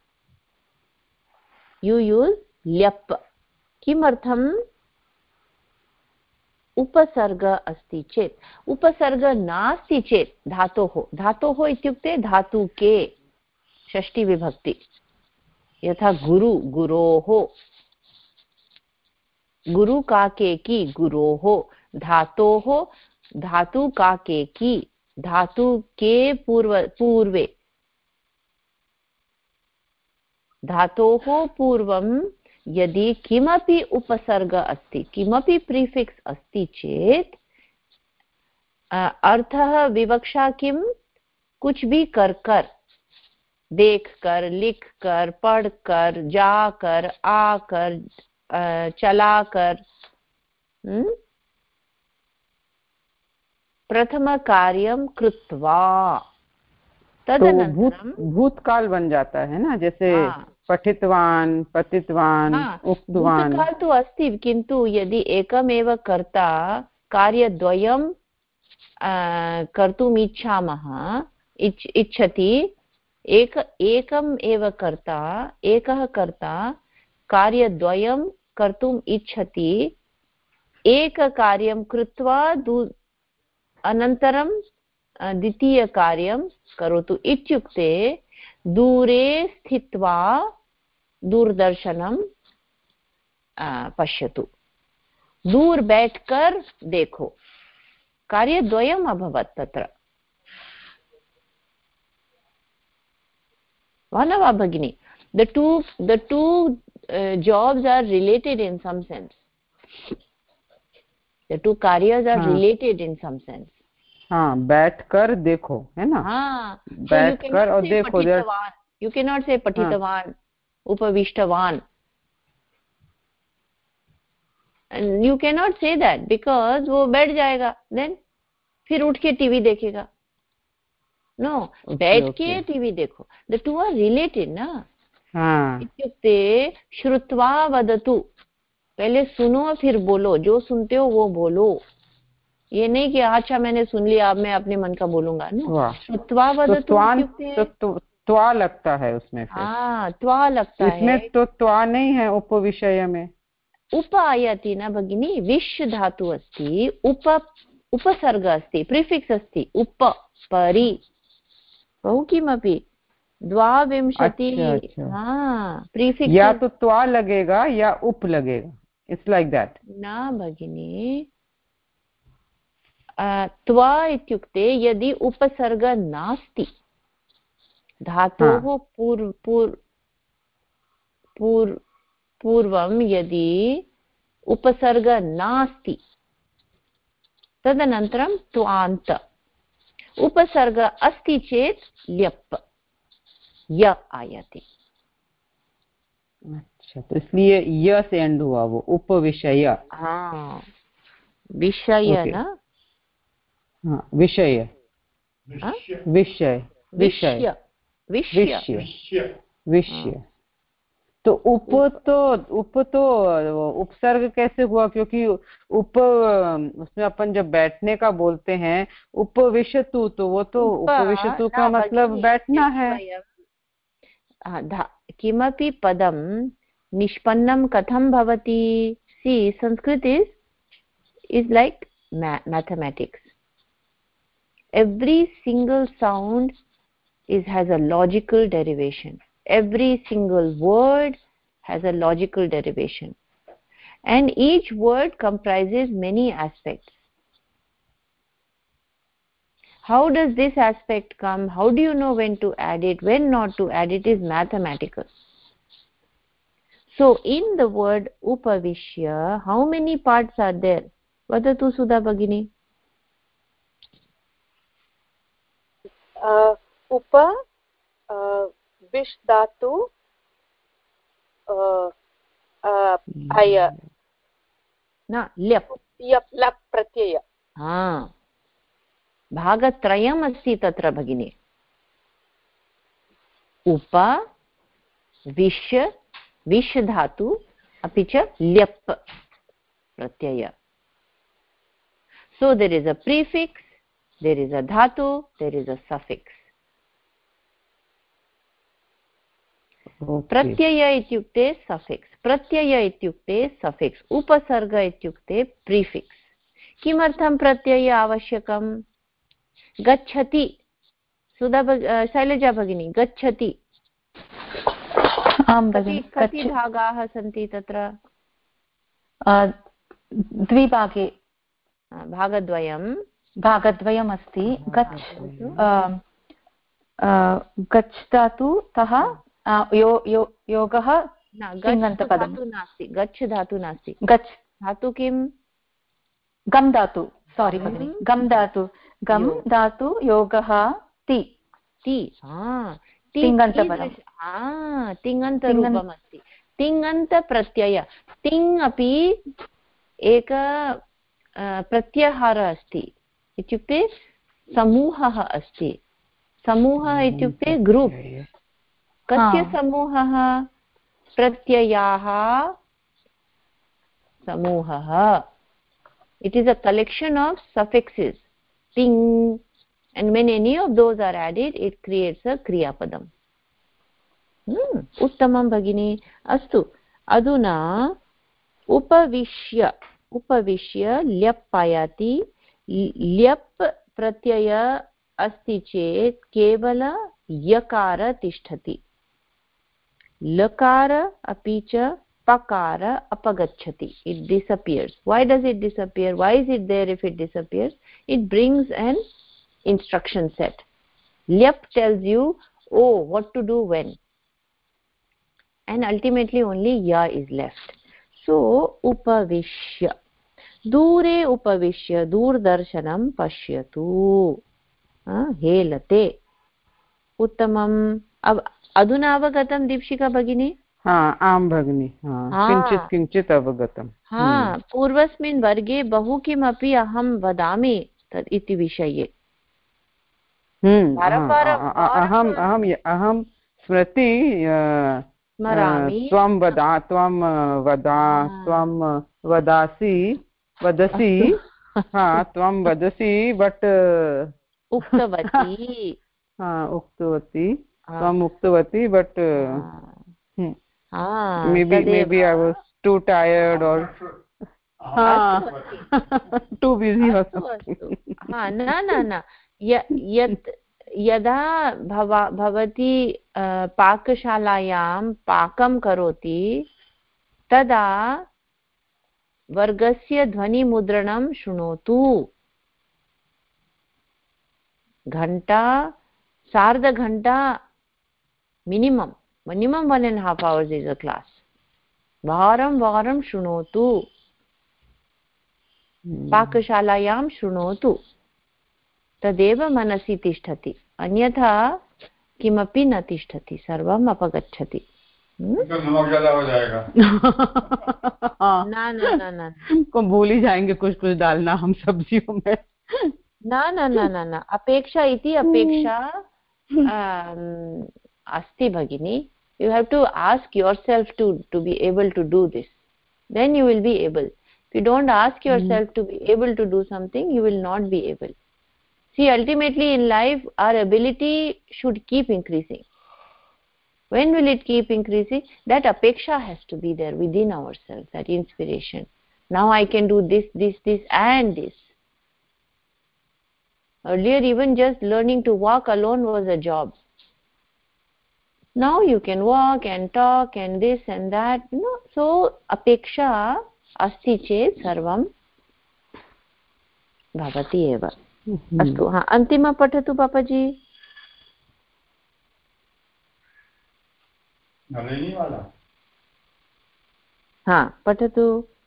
यु यूस् ल्यप्। किमर्थम्? उपसर्ग अस्ति चेत्। उपसर्ग नास्ति चेत् धातोः इत्युक्ते धातुके षष्ठी विभक्ति, यथा गुरु, गुरोः, गुरु काकेकी, गुरोः, धातोः, धातु काकेकी, धातु के पूर्वे, धातोः पूर्वं यदि किमपि उपसर्ग अस्ति, किमपि प्रीफिक्स् अस्ति चेत् अर्थः विवक्षा किं? कुछ भी कर, देख कर, लिख कर, पढ़ कर, जा कर, आ कर, चला कर, प्रथम कार्यं कृत्वा, तदनन्तरं भूतकाल बन जाता है ना, जैसे पठितवान्, पतितवान्, उक्तवान्। भूतकाल तु अस्ति, किन्तु यदि एकमेव कर्ता कार्यद्वयं कर्तुम् इच्छति, एकम् एव कर्ता, एकः कर्ता कार्यद्वयं कर्तुम् इच्छति, एककार्यं कृत्वा अनन्तरं द्वितीयकार्यं करोतु इत्युक्ते दूरे स्थित्वा दूरदर्शनं पश्यतु, दूर बैठकर देखो, कार्यद्वयम् अभवत् तत्र। वा न वा भगिनी? The two jobs are related in some sense. The two karyas are related in some sense. हाँ, बैठकर देखो, है ना? हाँ, बैठकर और देखो. You cannot say patitavan, upavishtavan. And you cannot say that because वो बैठ जाएगा, then फिर उठ के टीवी देखेगा. No, बैठ के टीवी देखो. The two are related, ना? हाँ. इत्युक्ते श्रुत्वा वदतु. पहले सुनो फिर बोलो. जो सुनते हो वो बोलो. ये नहीं कि अच्छा मैंने सुन लिया, अब मैं अपने मन का बोलूंगा. नो, श्रुत्वा वदतु इत्युक्ते त्वा लगता है उसमें. हाँ, त्वा लगता है. इसमें तो त्वा नहीं है उपविषय में. उप आयाति न भगिनी. विश् धातु अस्ति, उपसर्ग अस्ति, प्रीफिक्स अस्ति. उप परि बहु किमपि 22. हाँ, प्रीफिक्स. या तो त्वा लगेगा या उप लगेगा. It's like that. न भगिनी, त्वा इत्युक्ते यदि उपसर्ग नास्ति, धातोः पूर्वं यदि उपसर्ग नास्ति, तदनन्तरं त्वान्त. उपसर्ग अस्ति चेत् ल्यप् य आयाति. अच्छा, तो इसलिए य से एंड हुआ वो उपविषय. हाँ, विषय ना. हाँ, विषय. विषय विषय विषय. तो उप तो उपसर्ग कैसे हुआ? क्योंकि उसमें अपन जब बैठने का बोलते हैं उपविशतु, तो वो तो उपविशतु का मतलब बैठना है. किमपि पदं निष्पन्नं कथं भवति? सी, Sanskrit is like mathematics. Every single sound has a logical derivation. Every single word has a logical derivation, and each word comprises many aspects. How does this aspect come? How do you know when to add it, when not to add it? Is mathematical. So in the word upavishya, how many parts are there? Vadatu Sudha Bhagini. Upa, vish dhatu, aya. Na, lyap. Lap pratyaya. हाँ, भागत्रयम् अस्ति तत्र भगिनी. उप, विश् धातु, अपि च leap Pratyaya. So there is a prefix, there is a dhatu, there is a suffix. प्रत्यय इत्युक्ते suffix, प्रत्यय इत्युक्ते suffix, उपसर्ग इत्युक्ते prefix. किमर्थं प्रत्यय आवश्यकं? गच्छति. शैलजा भगिनी, गच्छति. कति भागाः सन्ति तत्र? द्विभागे. भागद्वयम् अस्ति. गच्छ धातुतः योगः तिङन्तपदं नास्ति. गच्छ धातु नास्ति. गच्छ धातु किं? गम् धातु. सारी भगिनि, गम् धातु. गम् धातु योगः ति. तिङन्तपदं. तिङन्तरूपम् अस्ति. तिङन्तप्रत्यय. तिङ् अपि एक प्रत्याहारः अस्ति. इत्युक्ते समूहः अस्ति. समूहः इत्युक्ते ग्रूप्. कस्य समूहः? प्रत्ययाः समूहः. It is a collection of suffixes. Ting, and when any of those are added, it creates a kriya padam. उत्तमं भगिनी. अस्तु, अधुना उपविश्य ल्यप् आयाति. ल्यप् प्रत्यय अस्ति चेत् केवल यकार तिष्ठति. लकार अपि च pakara apagachati. It disappears. Why does it disappear? Why is it there if it disappears? It brings an instruction set. Lyap tells you, what to do when. And ultimately only ya is left. सो उपविश्य, दूरे उपविश्य दूरदर्शनं पश्यतु, हेलते। उत्तमम्। अधुना अवगतं दीक्षिका भगिनी? आं भगिनि, किञ्चित् किञ्चित् अवगतम्। पूर्वस्मिन् वर्गे बहु किमपि अहं वदामि तत् इति विषये। अहं स्मृति स्मरामि। त्वं वदासि त्वं वदसि, बट् उक्तवती त्वम् उक्तवती, but maybe I was too tired or too busy or something. न यदा भवती पाकशालायां पाकं करोति तदा वर्गस्य ध्वनिमुद्रणं शृणोतु। घण्टा, सार्धघण्टा, minimum 1.5 hours is a class. वारं वारं शृणोतु, पाकशालायां शृणोतु, तदेव मनसि तिष्ठति, अन्यथा किमपि न तिष्ठति, सर्वम् अपगच्छति। नमक ज़्यादा हो जाएगा। ना को भूल ही जाएंगे कुछ डालना हम सब्जियों में। न अपेक्षा इति अपेक्षा अस्ति भगिनी। You have to ask yourself to be able to do this, then you will be able. If you don't ask yourself to be able to do something, you will not be able. See, ultimately in life our ability should keep increasing. When will it keep increasing? That apeksha has to be there within ourselves, that inspiration. Now I can do this and this. Earlier even just learning to walk alone was a job. Now you can walk and talk and this and that, so apeksha asti chet sarvam bhavati eva. Astu, antima patatu papaji. Nalini वाला? patatu.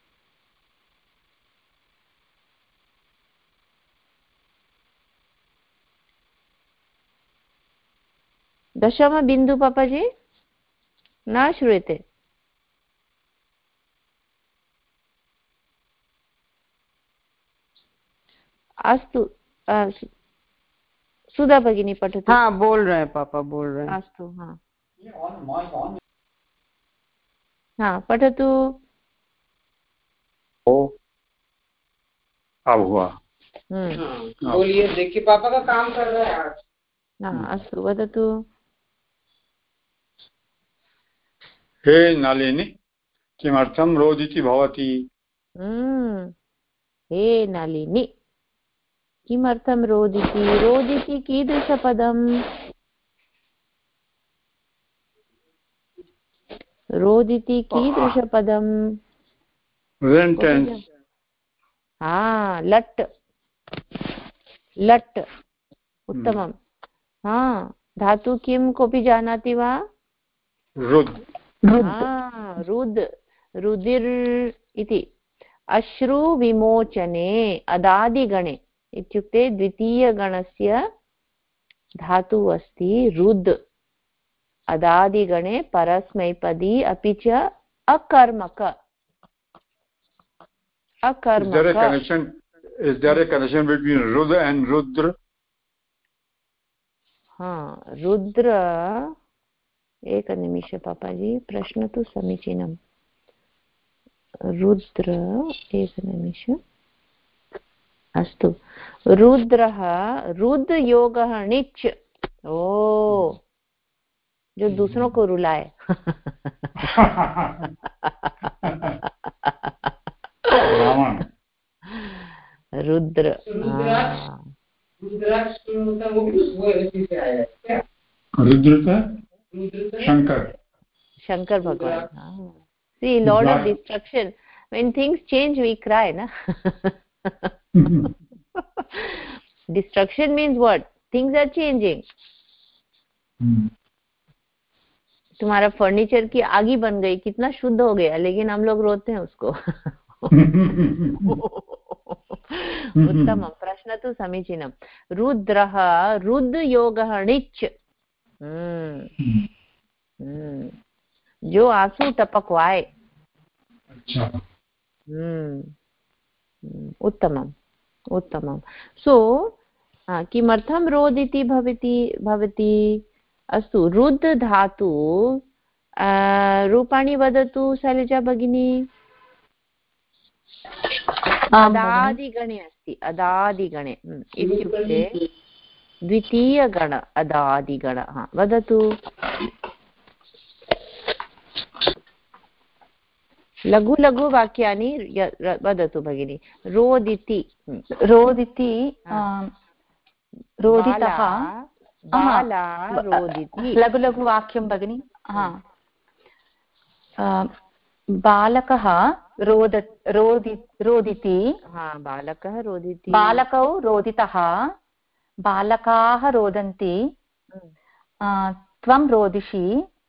दशम बिंदु पापाजी न श्रूयते। अस्तु, सुधा भगिनी पठतु। बोल रहे हैं पापा, बोल रहे हैं। अस्तु, पठतु। अब हुआ। बोलिए, देखिए पापा का काम कर रहा है आज। अस्तु, वदतु। हे नलिनी, किमर्थं रोदिति भवती? हे नलिनी, किमर्थं रोदिति? रोदिति कीदृशपदम्? रोदिति कीदृशपदम्? लट्। लट्, उत्तमं। धातु किं, कोऽपि जानाति वा? रुद्। रुद्, रुदिर् इति। अश्रु विमोचने अदादिगणे इत्युक्ते द्वितीयगणस्य धातु अस्ति रुद्। अदादिगणे परस्मैपदी अपि च अकर्मक। Is there a connection between Rudra and Rudra? Rudra, एकनिमिष पापाजी, प्रश्न तु समीचीनम्। रुद्र, एकनिमिष। अस्तु, रुद्रः, रुद् योगः णिच्। जो दूसरों को रुलाए। रुद्र। रुद्र का शंकर भगवान। See, Lord of destruction. When things change, we cry, na? Destruction means what? Things are changing. तुम्हारा फर्नीचर की आगी बन गई, कितना शुद्ध हो गया, लेकिन हम लोग रोते हैं उसको। उत्तमं, प्रश्न तु समीचीनं। रुद्रः, रुद् योगः णिच्, जो आंसू टपकवाए। उत्तमम् उत्तमं। सो किमर्थं रोद् इति भवति? अस्तु, रुद् धातु रूपाणि वदतु शैलजा भगिनी। अदादिगणे अस्ति, अदादिगणे इत्युक्ते द्वितीयगण, अदादिगण। वदतु, लघु लघु वाक्यानि वदतु भगिनी। रोदिति, रोदिति, रोदितः, बाला रोदिति। लघु लघु वाक्यं भगिनी। बालकः रोदिति, बालकः रोदिति, बालकौ रोदितः, बालकाः रोदन्ति, त्वं रोदिषि,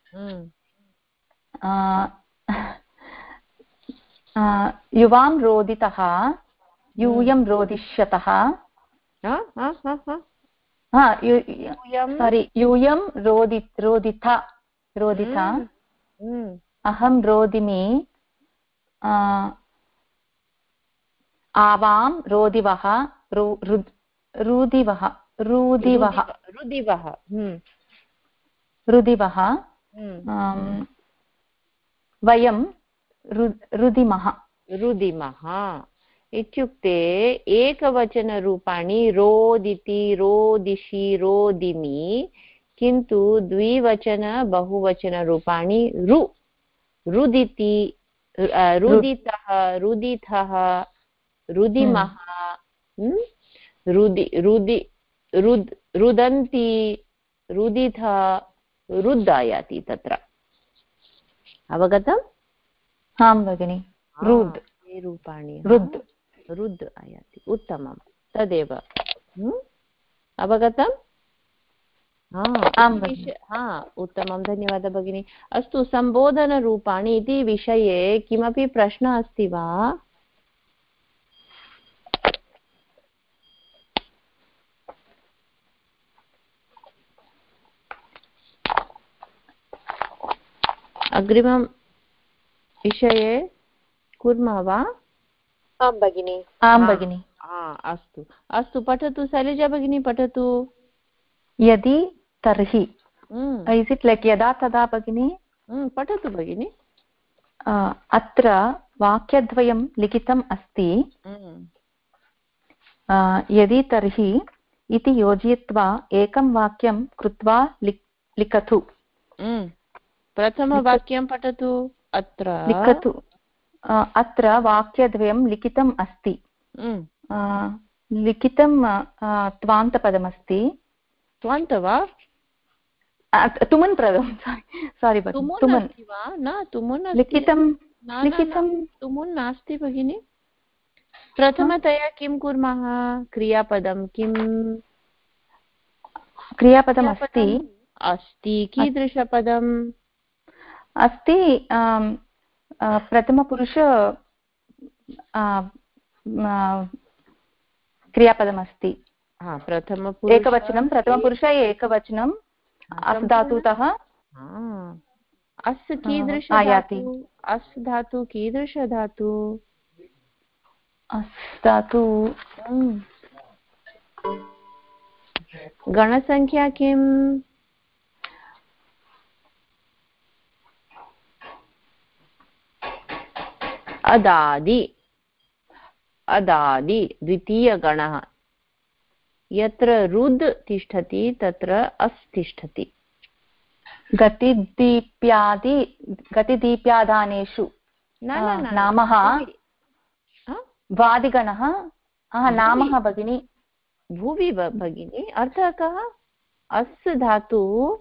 युवां रोदितः, यूयं रोदिष्यतः, यूयं रोदिता, अहं रोदिमि, आवां रोदिवः, रुदिवः, वयं रुदिमः। इत्युक्ते एकवचनरूपाणि रोदिति, रोदिषि, रोदिमि, किन्तु द्विवचन बहुवचनरूपाणि रुदिति, रुदितः, रुदिथः, रुदिमः, रुदन्ति, रुदिथ, रुद् आयाति तत्र। अवगतम्? आं भगिनि, रुद् रूपाणि रुद् आयाति। उत्तमं, तदेव। अवगतम्? उत्तमं, धन्यवादः भगिनी। अस्तु, सम्बोधनरूपाणि इति विषये किमपि प्रश्नः अस्ति वा? अग्रिमं विषये कुर्मः वा? आं भगिनि। अस्तु अस्तु, पठतु शैलजा भगिनी, पठतु। यदि तर्हि, इस् इट् लैक् यदा तदा भगिनी? पठतु भगिनी। अत्र वाक्यद्वयं लिखितम् अस्ति। यदि तर्हि इति योजयित्वा एकं वाक्यं कृत्वा लिखतु। प्रथमवाक्यं पठतु। अत्र वाक्यद्वयं लिखितम् अस्ति। लिखितं त्वान्तपदमस्ति। त्वान्त वा? तुमुन् पदं, सारी तुमुन् नास्ति भगिनि। प्रथमतया किं कुर्मः? क्रियापदं किम्? क्रियापदमस्ति। कीदृशपदम् अस्ति? प्रथमपुरुष क्रियापदमस्ति। एकवचनं, प्रथमपुरुष एकवचनं, अस् धातुतः अस् कीदृश आयाति। अस् धातु कीदृश धातु? अस् धातु गणसंख्या किम्? अदादि। द्वितीयगणः। यत्र रुद् तिष्ठति तत्र अस् तिष्ठति। गतिदीप्यादानेषु नामः वादिगणः। नामः भगिनी भुवि भगिनी। अर्थः कः? अस् धातु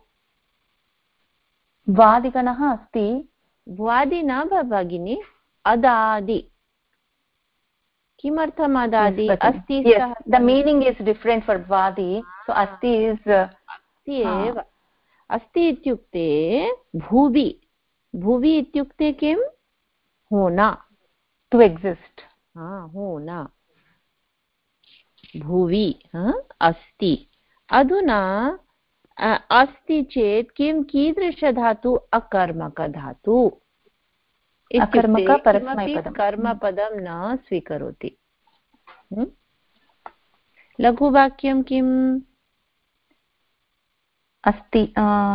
वादिगणः अस्ति। भ्वादि न भगिनी, अदादि। किमर्थम् अदादि? अस्ति। The meaning is different for vadi, so asti is अस्ति एव। अस्ति इत्युक्ते भुवि, भुवि इत्युक्ते किं? होना, टु एक्सिस्ट्। होना, भुवि अस्ति। अधुना अस्ति चेत् किं, कीदृशधातु? अकर्मकधातु, किमपि कर्मपदं न स्वीकरोति। लघुवाक्यं किम्? अस्ति,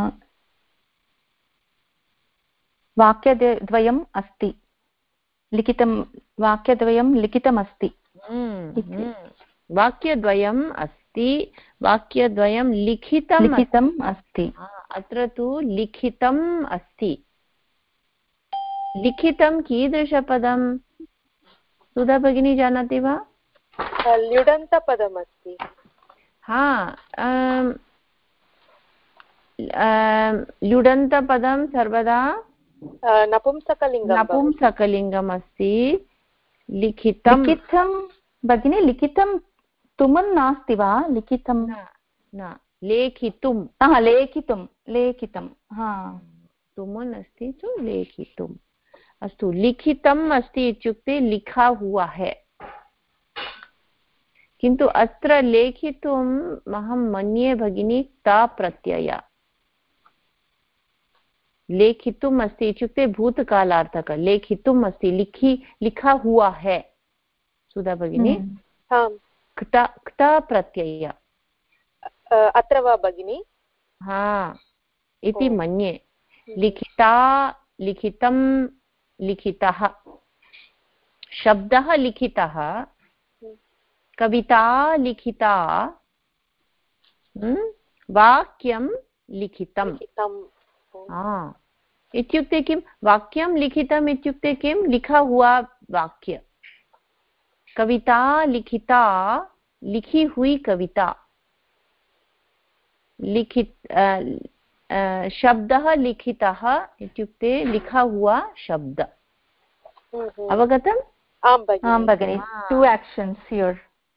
वाक्यद्वयम् अस्ति, लिखितं वाक्यद्वयं लिखितमस्ति। वाक्यद्वयम् अस्ति, वाक्यद्वयं लिखितम् अस्ति। अत्र तु लिखितम् अस्ति। लिखितं कीदृशपदं? सुधा भगिनी जानाति वा? ल्युडन्तपदमस्ति। ल्युडन्तपदं सर्वदा नपुंसकलिङ्गम् अस्ति। लिखितं भगिनी, लिखितं तुमन् नास्ति वा? लिखितं न, लेखितुं। लेखितं तुमन् अस्ति तो लेखितुम्। अस्तु, लिखितम् अस्ति इत्युक्ते लिखा हुआ है, किन्तु अत्र लेखितुम् अहं मन्ये भगिनी ता प्रत्यय। लेखितुम् अस्ति इत्युक्ते भूतकालार्थक, लेखितुम् अस्ति, लिखा हुआ है। सुधा भगिनी? क्ता प्रत्यय अत्र वा भगिनी? इति मन्ये। लिखिता, लिखितं, लिखितः, शब्दः लिखितः, कविता लिखिता, वाक्यं लिखितम्। इत्युक्ते किं? वाक्यं लिखितम् इत्युक्ते किं? लिखा हुआ वाक्य। कविता लिखिता, लिखी हुई कविता। शब्दः लिखितः इत्युक्ते लिखा हुआ शब्द। अवगतम्? आं भगिनि। Two actions here.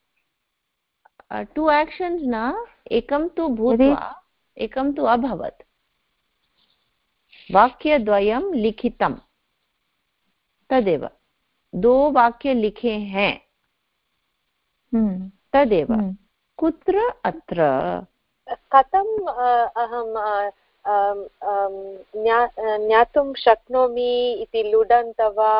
Two actions न, एकं तु भूत्वा एकं तु अभवत्। वाक्यद्वयं लिखितं, तदेव। दो वाक्य लिखे हैं, तदेव। कुत्र? अत्र। कथम् अहं ज्ञातुं शक्नोमि इति? लुडन्त वा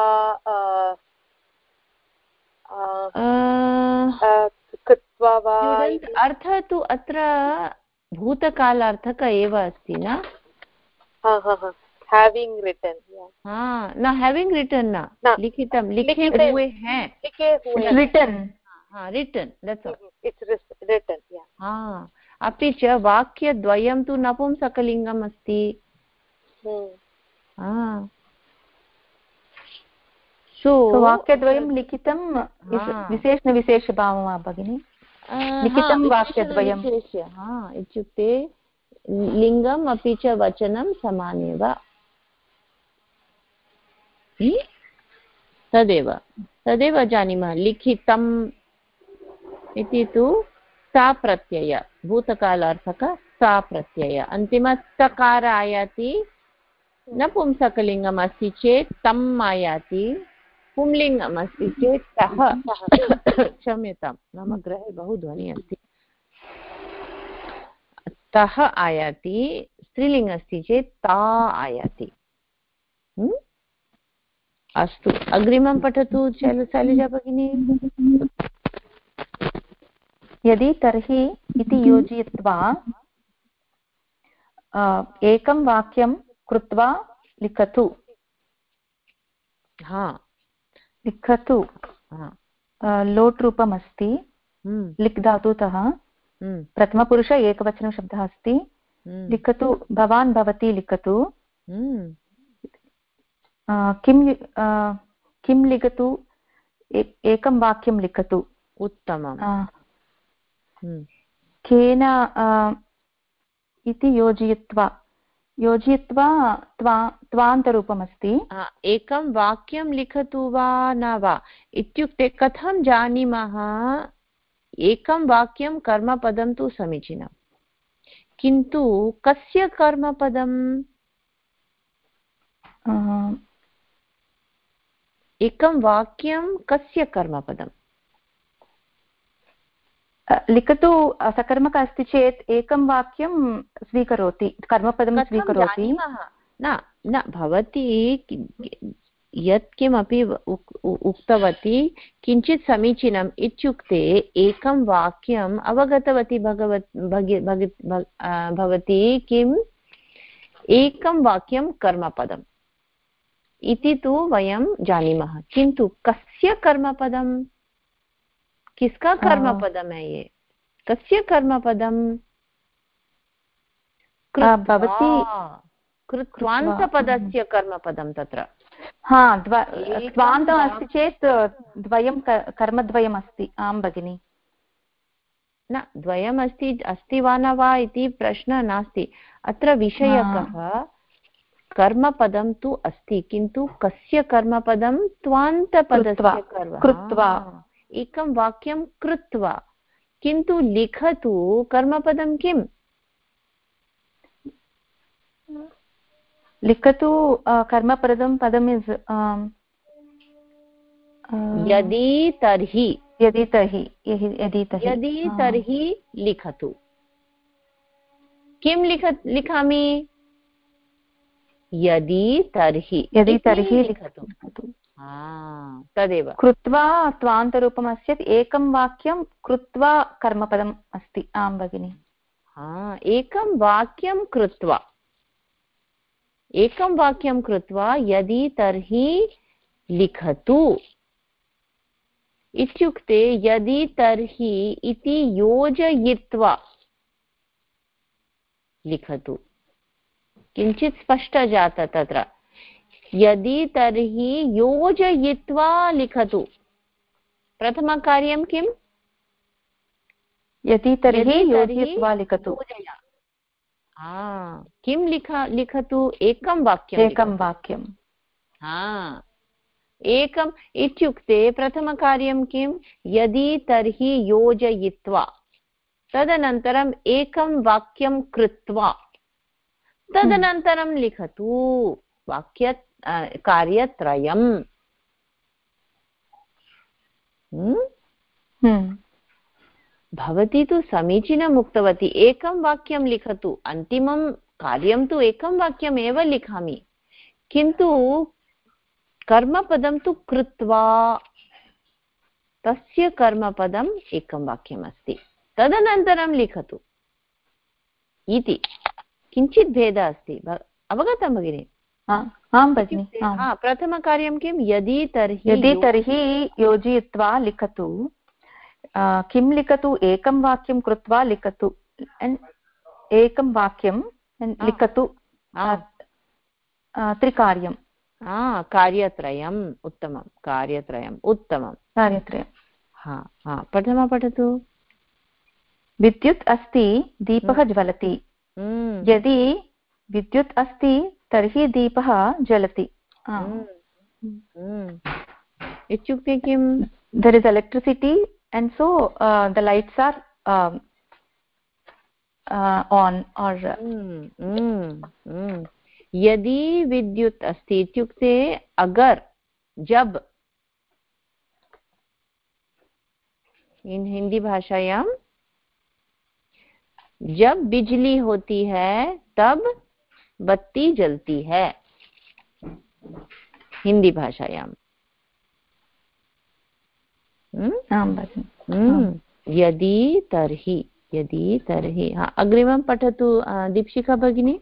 कृत्वा वा? अर्थः तु अत्र भूतकालार्थक एव अस्ति न? having written, न having written, न लिखितं, लिखे हुए हैं, written, that's all, it's written, अपि च वाक्यद्वयं तु नपुंसकलिङ्गम् अस्ति। वाक्यद्वयं लिखितं विशेषणविशेषभावः वा भगिनि? लिखितं वाक्यद्वयम् इत्युक्ते लिङ्गम् अपि च वचनं समानेव। तदेव जानीमः। लिखितम् इति तु सा प्रत्यय, भूतकालार्थक सा प्रत्यय। अन्तिम तकार आयाति। नपुंसकलिङ्गम् अस्ति चेत् तम् आयाति, पुंलिङ्गम् अस्ति चेत् तः। क्षम्यतां, मम गृहे बहु ध्वनिः अस्ति। तः आयाति, स्त्रीलिङ्ग अस्ति चेत् ता आयाति। अस्तु, अग्रिमं पठतु शैलजा भगिनी। यदि तर्हि इति योजयित्वा एकं वाक्यं कृत्वा लिखतु। लिखतु लोट् रूपमस्ति। लिक् धातुतः प्रथमपुरुष एकवचनशब्दः अस्ति। लिखतु, भवान् भवती लिखतु। किं लिखतु? एकं वाक्यं लिखतु। उत्तमं। केन इति योजयित्वा त्वान्तरूपमस्ति। एकं वाक्यं लिखतु वा न वा इत्युक्ते कथं जानीमः? एकं वाक्यं कर्मपदं तु समीचीनं, किन्तु कस्य कर्मपदम्? एकं वाक्यं कस्य कर्मपदम्? लिखतु सकर्मक अस्ति चेत् एकं वाक्यं स्वीकरोति, कर्मपदं स्वीकरोति। न न भवती यत् किमपि उक्तवती किञ्चित् समीचीनम् इत्युक्ते एकं वाक्यम् अवगतवती भवती किम् एकं वाक्यं कर्मपदम् इति तु वयं जानीमः, किन्तु कस्य कर्मपदम्? किसका कर्मपदम् है ये? कस्य कर्मपदम्? कृत्वान्तपदस्य कर्मपदं तत्र। द्वान्तम् अस्ति चेत् द्वयं कर्मद्वयम् अस्ति। आं भगिनि। न द्वयम् अस्ति वा न वा इति प्रश्नः नास्ति। अत्र विषयकः कर्मपदं तु अस्ति, किन्तु कस्य कर्मपदं? त्वान्तपदस्य कृत्वा। एकं वाक्यं कृत्वा, किन्तु लिखतु कर्मपदं किम्? लिखतु कर्मपदं पदम् इस् यदि तर्हि। यदि तर्हि यदि तर्हि लिखतु। किं लिखामि? यदि तर्हि लिखतु। तदेव कृत्वा त्वान्तरूपम् अस्ति। एकं वाक्यं कृत्वा कर्मपदम् अस्ति। आं भगिनि। एकं वाक्यं कृत्वा यदि तर्हि लिखतु इत्युक्ते यदि तर्हि इति योजयित्वा लिखतु। किञ्चित् स्पष्ट जाता तत्र। यदि तर्हि योजयित्वा लिखतु। प्रथमकार्यं किम्? यदि तर्हि योजयित्वा लिखतु। किं लिखतु? एकं वाक्यम्। एकम् इत्युक्ते प्रथमकार्यं किं? यदि तर्हि योजयित्वा, तदनन्तरम् एकं वाक्यं कृत्वा, तदनन्तरं लिखतु कार्यत्रयम्। भवती तु समीचीनम् उक्तवती। एकं वाक्यं लिखतु, अन्तिमं कार्यं तु एकं वाक्यम् एव लिखामि, किन्तु कर्मपदं तु कृत्वा, तस्य कर्मपदम् एकं वाक्यम् अस्ति, तदनन्तरं लिखतु इति किञ्चित् भेदः अस्ति। अवगतं भगिनि? आं भगिनि। प्रथमकार्यं किं? यदि तर्हि योजयित्वा लिखतु। किं लिखतु? एकं वाक्यं कृत्वा लिखतु। एकं वाक्यं लिखतु। त्रिकार्यं। कार्यत्रयम्। उत्तमं। कार्यत्रयम् उत्तमं। प्रथमं पठतु। विद्युत् अस्ति, दीपः ज्वलति। यदि विद्युत् अस्ति तर्हि दीपः ज्वलति। इत्युक्ते किम्? there is electricity and so the lights are on or यदि विद्युत् अस्ति इत्युक्ते अगर, जब, इन हिंदी भाषायां जब बिजली होती है तब बत्ती जलती है, हिंदी भाषायां। यदि तर्हि। अग्रिमं पठतु दीपशिखा भगिनी।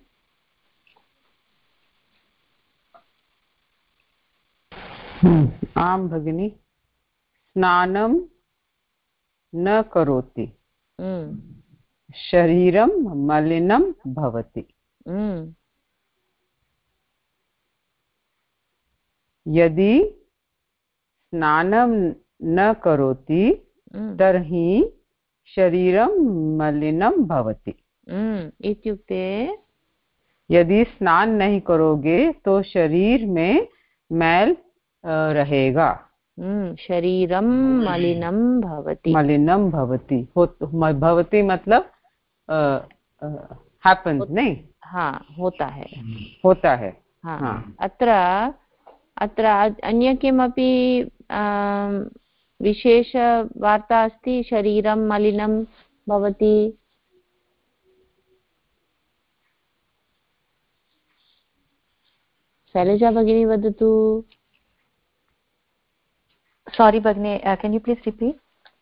आं भगिनि। स्नानं न करोति, शरीरं मलिनं भवति। यदि स्नानं न करोति तर्हि शरीरं मलिनं भवति। इत्युक्ते यदि स्नान नहीं करोगे तो शरीर में मैल रहेगा। शरीरं मलिनं भवति। भवति मतलब happens नहीं हाँ होता है हाँ, हाँ। अत्र अन्य किमपि विशेषवार्ता अस्ति शरीरं मलिनं भवति शैलजा भगिनी वदतु sorry भगिनी can you please repeat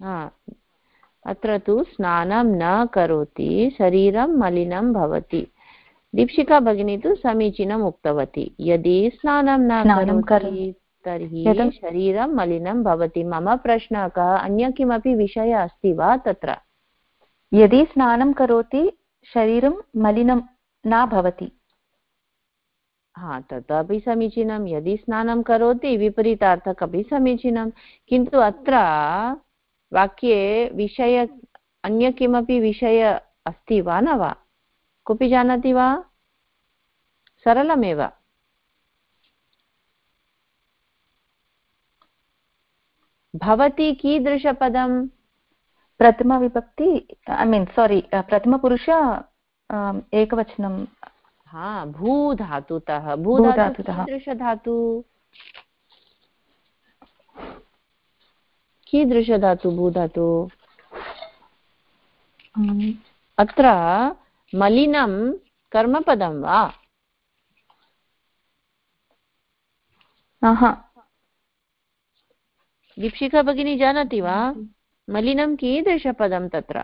अत्र तु स्नानं न करोति शरीरं मलिनं भवति दीक्षिका भगिनी तु समीचीनम् उक्तवती यदि स्नानं न करोति तर्हि शरीरं मलिनं भवति मम प्रश्नः कः अन्य किमपि विषयः अस्ति वा तत्र यदि स्नानं करोति शरीरं मलिनं न भवति हाँ तदपि समीचीनं यदि स्नानं करोति विपरीतार्थकपि समीचीनं किन्तु अत्र वाक्ये विषय अन्य किमपि विषय अस्ति वा न वा कोऽपि जानाति वा सरलमेव भवति कीदृशपदं प्रथमविभक्ति I mean sorry प्रथमपुरुष एकवचनं हाँ भूधातुतः भूधातुतः कीदृशधातु भूधातु अत्र मलिनं कर्मपदं वा दीक्षिका भगिनी जानाति वा मलिनं कीदृशपदं तत्र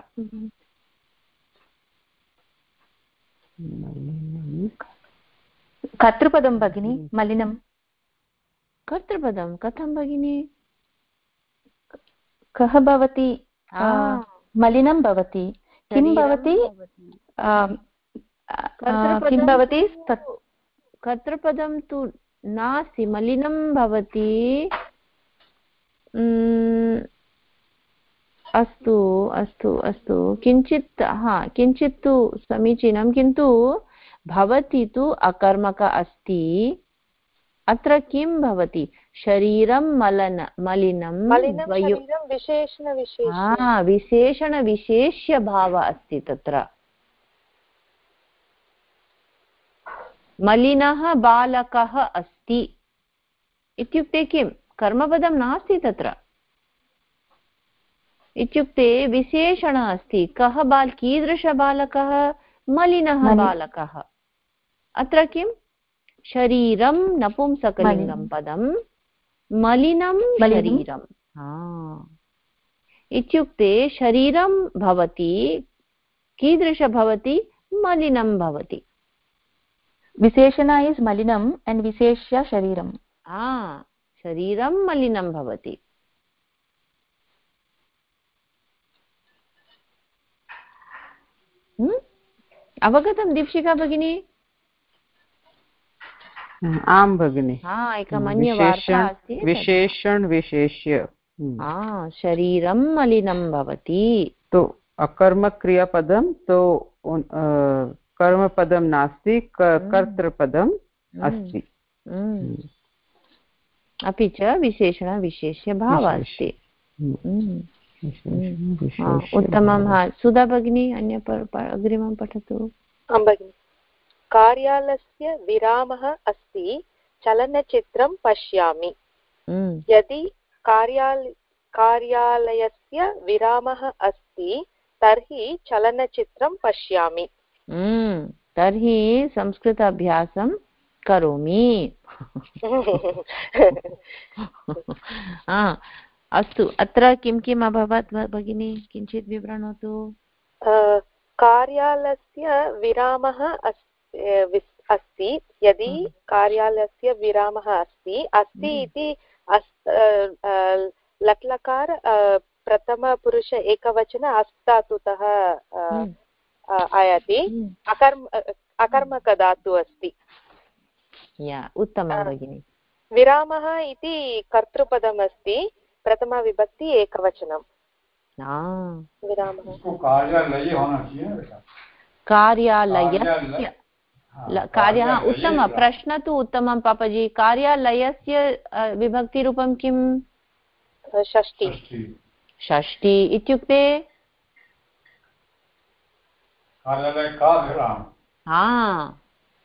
कर्तृपदं भगिनी मलिनं कर्तृपदं कथं भगिनी कः भवति मलिनं भवति किं भवति कर्तृपदं तु नास्ति मलिनं भवति अस्तु अस्तु अस्तु किञ्चित् तु समीचीनं किन्तु भवति तु अकर्मक अस्ति अत्र किं भवति शरीरं मलिनं विशेषणविशेष्यभावः अस्ति तत्र मलिनः बालकः अस्ति इत्युक्ते किं कर्मपदं नास्ति तत्र इत्युक्ते विशेषणः अस्ति कः कीदृशबालकः मलिनः बालकः अत्र किं शरीरं नपुंसकलिङ्गं पदं मलिनं शरीरं इत्युक्ते शरीरं भवति कीदृश भवति मलिनं भवति विशेषण इस् मलिनं एंड विशेष्य शरीरं शरीरं मलिनं भवति अवगतं दीक्षिका भगिनी आं भगिनि एकम् अन्य वार्ता अस्ति विशेषण विशेष्य शरीरं मलिनं भवति तो अकर्मक क्रियापदं तो कर्मपदं नास्ति कर्तृपदम् अस्ति अपि च विशेषण विशेष्य भावः अस्ति उत्तमं सुधा भगिनी अन्य अग्रिमं पठतु भगिनि कार्यालयस्य विरामः अस्ति चलनचित्रं पश्यामि यदि कार्यालयस्य विरामः अस्ति तर्हि चलनचित्रं पश्यामि तर्हि संस्कृत अभ्यासं करोमि अस्तु अत्र किं किम् अभवत् भगिनी किञ्चित् विवृणोतु कार्यालयस्य विरामः अस्ति यदि कार्यालयस्य विरामः अस्ति इति लट्लकार प्रथमपुरुष एकवचन अस्तातुतः आयाति अकर्मकधातु अस्ति उत्तमं भगिनि विरामः इति कर्तृपदम् अस्ति प्रथमविभक्ति एकवचनं विरामः कार्यालयस्य कार्यः उत्तमं प्रश्न तु उत्तमं पापाजी कार्यालयस्य विभक्तिरूपं किं षष्ठी इत्युक्ते कार्यालय का विराम। हाँ,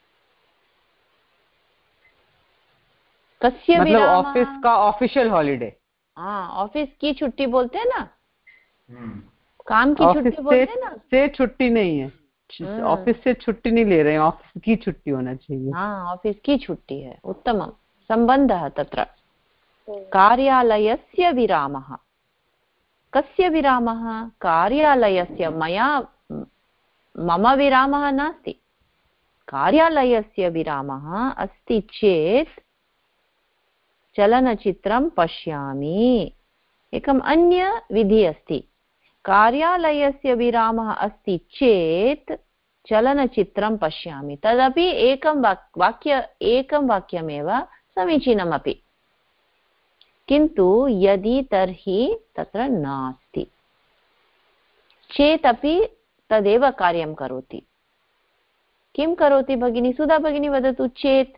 कस्य मतलब विरामः, ऑफिस का ऑफिशियल हॉलीडे। हाँ, ऑफिस की छुट्टी बोलते हैं ना, हम्म। काम की छुट्टी बोलते हैं ना। से छुट्टी नहीं है, ऑफिस से छुट्टी नहीं ले रहे हैं, ऑफिस की छुट्टी होना चाहिए। हाँ, ऑफिस की छुट्टी है, उत्तमं। सम्बन्धः तत्र कार्यालयस्य विरामः। कस्य विरामः? कार्यालयस्य। मम विरामः नास्ति, कार्यालयस्य विरामः अस्ति चेत् चलनचित्रं पश्यामि। एकम् अन्य विधि अस्ति, कार्यालयस्य विरामः अस्ति चेत् चलनचित्रं पश्यामि, तदपि एकं वाक्यमेव समीचीनमपि, किन्तु यदि तर्हि तत्र नास्ति, चेत् अपि तदेव कार्यं करोति। किं करोति भगिनी? सुधा भगिनी वदतु। चेत्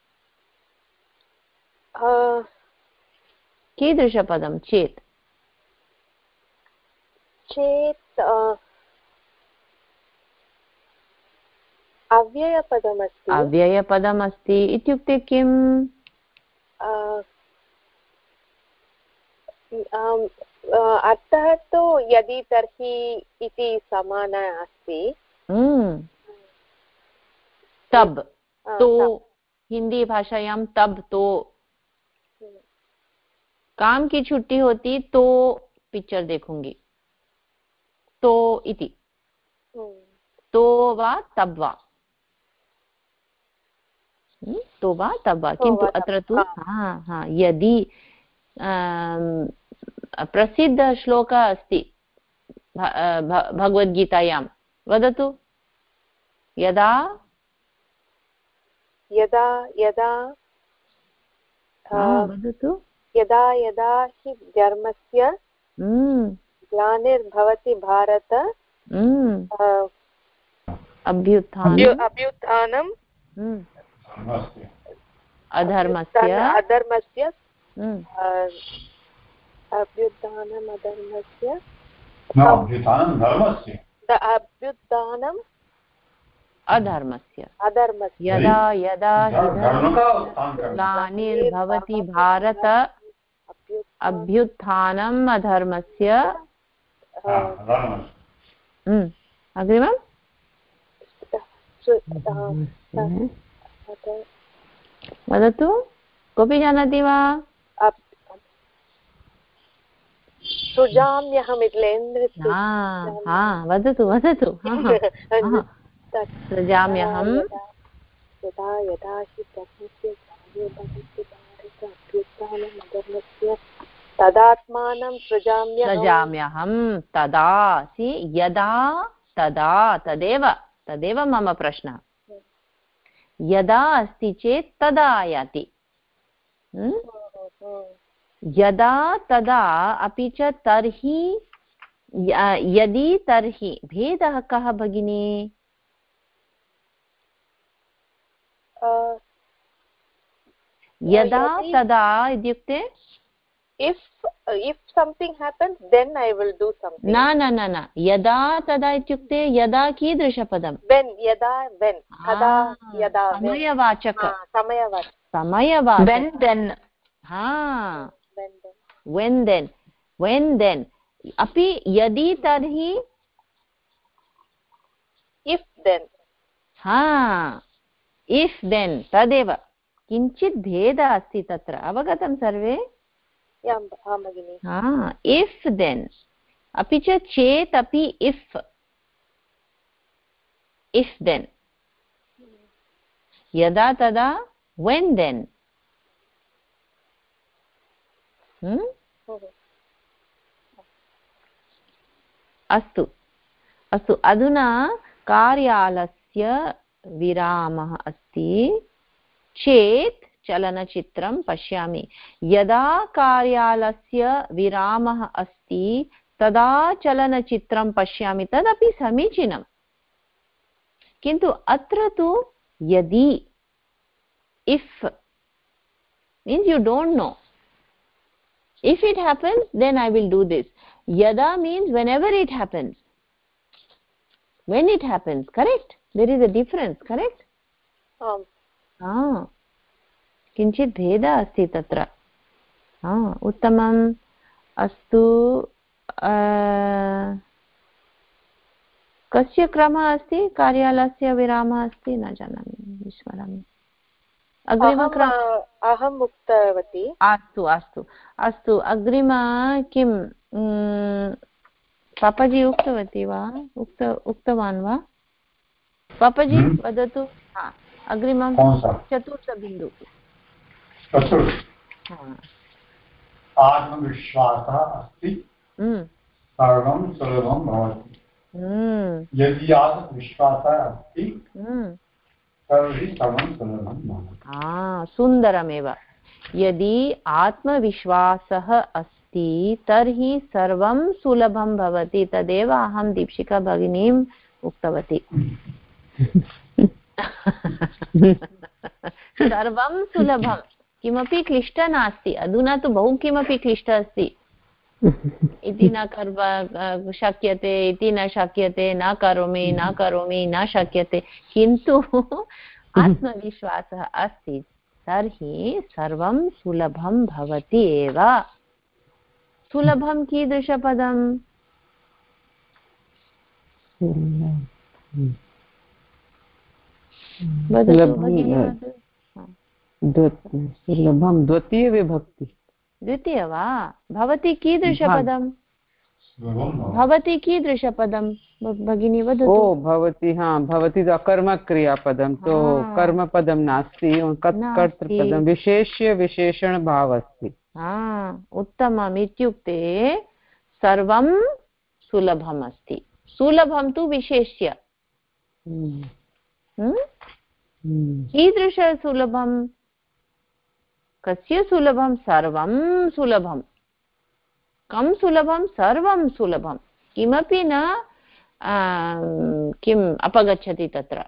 कीदृशपदं? चेत् चेत् अव्ययपदमस्ति। अव्ययपदमस्ति इत्युक्ते किम्? अर्थः तु यदि तर्हि इति समान अस्ति। तब तो हिंदी भाषायां तब तो, काम की छुट्टी होती तो पिक्चर देखूंगी, तो इति, तो वा तब वा, तो वा तब वा। किन्तु अत्र तु यदि प्रसिद्ध श्लोकः अस्ति भगवद्गीतायां, वदतु। यदा यदा यदा वदतु। यदा यदा हि धर्मस्य ग्लानिर्भवति भारत अभ्युत्थानम् अधर्मस्य अभ्युत्थानम् अधर्मस्य अभ्युत्थानं धर्मस्य अभ्युत्थानम् अधर्मस्य अधर्मस्य यदा यदा ग्लानिर्भवति भारत अभ्युत्थानम् अधर्मस्य। अग्रिमम् वदतु, कोऽपि जानाति वा? सृजाम्यहम्। वदतु वदतु। सृजाम्यहम्। यदा यदा हि धर्मस्य ग्लानिर्भवति भारत अभ्युत्थानम् अधर्मस्य तदात्मानं सृजाम्यहम्। तदा यदा तदा तदेव मम प्रश्नः। यदा अस्ति चेत् तदा आयाति, यदा तदा, अपि च तर्हि, यदि तर्हि। भेदः कः भगिनी? यदा तदा इत्युक्ते if something happens then I will do something. न यदा तदा इत्युक्ते यदा कीदृशपदं? when यदा when तदा यदा समयवाचक when then when then अपि यदि तर्हि if then if then तदेव। किञ्चित् भेदः अस्ति तत्र, अवगतं सर्वे? if then, अपि च चेत् अपि if then, यदा तदा when then। अस्तु अस्तु, अधुना कार्यालयस्य विरामः अस्ति चेत् चलनचित्रं पश्यामि। यदा कार्यालयस्य विरामः अस्ति तदा चलनचित्रं पश्यामि, तदपि समीचीनं, किन्तु अत्र तु यदि, if means you don't know, if it happens then I will do this. Yada means whenever it happens, when it happens, correct? There is a difference, correct? किञ्चित् भेदः अस्ति तत्र. उत्तमम्. अस्तु, कस्य क्रमः अस्ति? कार्यालयस्य विरामः अस्ति? न जानामि, विस्मरामि. अहम् उक्तवती. अस्तु अस्तु अस्तु. अग्रिम किं पापाजी उक्तवती वा? उक्तवान् वा? पापाजी वदतु. अग्रिमं चतुर्थबिन्दु. आत्मविश्वासः अस्ति सर्वं सुलभं भवति. यदि आत्मविश्वासः अस्ति तर्हि सर्वं सुलभं भवति. सुन्दरमेव. यदि आत्मविश्वासः अस्ति तर्हि सर्वं सुलभं भवति. तदेव अहं दीक्षिका भगिनीम् उक्तवती. सर्वं सुलभं, किमपि क्लिष्टं नास्ति. अधुना तु बहु किमपि क्लिष्टम् अस्ति. इति न शक्यते, इति न शक्यते, न करोमि न शक्यते. किन्तु आत्मविश्वासः अस्ति तर्हि सर्वं सुलभं भवति एव. सुलभं कीदृशपदम्? सुलभं द्वितीयविभक्ति. द्वितीय वा? भवती कीदृशपदं? भवती कीदृशपदं भगिनी वदतु. भवती, भवती अकर्मक्रियापदं, तो कर्मपदं नास्ति, कर्तृपदं, विशेष्य विशेषणभाव अस्ति. उत्तमम्. इत्युक्ते सर्वं सुलभम् अस्ति. सुलभं तु विशेष्य. कीदृशसुलभं? कस्य सुलभं? सर्वं सुलभं. कं सुलभं? सर्वं सुलभं. किमपि न किम् अपगच्छति तत्र.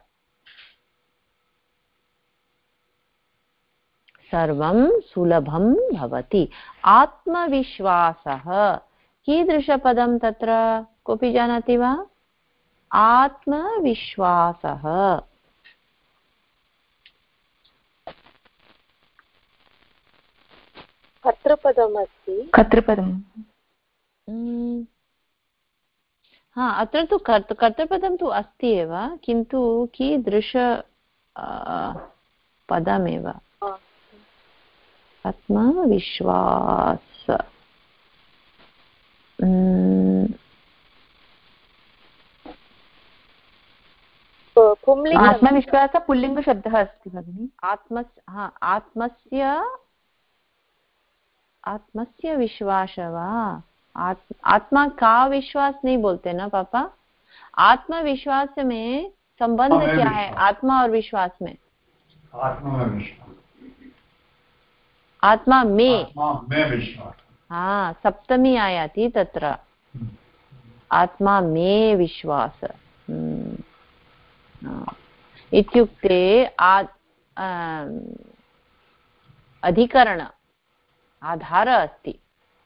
सर्वं सुलभं भवति. आत्मविश्वासः कीदृशपदं तत्र? कोऽपि जानाति वा? आत्मविश्वासः कर्तृपदम् अस्ति. कर्तृपदम्. अत्र तु कर्तृपदं तु अस्ति एव, किन्तु कीदृश पदमेव. आत्मविश्वास. आत्मविश्वासः पुल्लिङ्गशब्दः अस्ति भगिनि. आत्मस्य विश्वास वा? आत्मा का विश्वास नहीं बोलते ना पापा. आत्मविश्वास में संबंध क्या है? आत्मा और विश्वास में आत्मा में विश्वास. सप्तमी आया थी तत्र. आत्मा में विश्वास. इत्युक्ते अधिकरण, आधार अस्ति.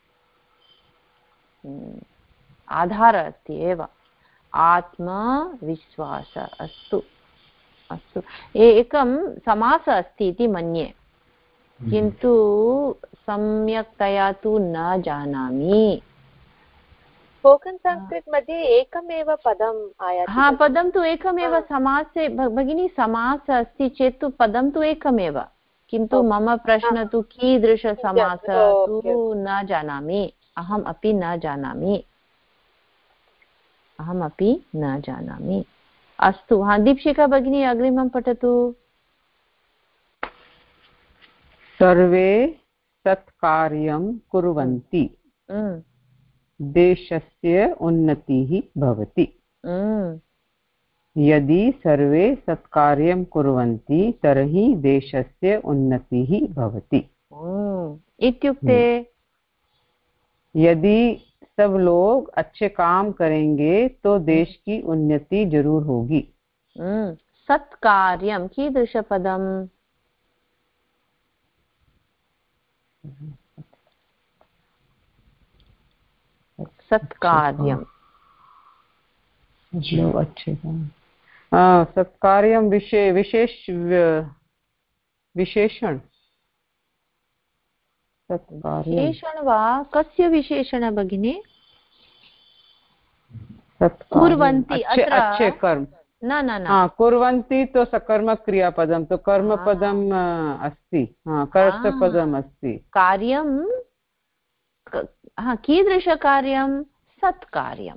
आधार अस्ति एव. आत्मविश्वास. अस्तु अस्तु. एकं समासः अस्ति इति मन्ये, किन्तु सम्यक्तया तु न जानामि. स्पोकन् संस्कृत मध्ये एकमेव पदम् आयाति. पदं तु एकमेव. समासे भगिनी समासः अस्ति चेत् तु पदं तु एकमेव, किन्तु मम प्रश्नः तु कीदृशसमासः तु न जानामि. अहम् अपि न जानामि. अस्तु. दीक्षिका भगिनी अग्रिमं पठतु. सर्वे सत्कार्यं कुर्वन्ति देशस्य उन्नतिः भवति. यदि सर्वे सत्कार्यं कुर्वन्ति तर्हि देशस्य उन्नतिः भवति. इत्युक्ते यदि सब लोग अच्छे काम करेंगे तो देश की उन्नति जरूर होगी. सत्कार्यं कीदृशपदम्? सत्कार्यं. मतलब अच्छे सत्कार्यं विशेषण विशेषण वा कस्य विशेषण भगिनी कुर्वन्ति अत्र अच्छे कर्म न न न कुर्वन्ति तो सकर्मक क्रियापदं तो कर्मपदम् अस्ति कर्तृपदम् अस्ति कार्यं कीदृशकार्यं सत्कार्यं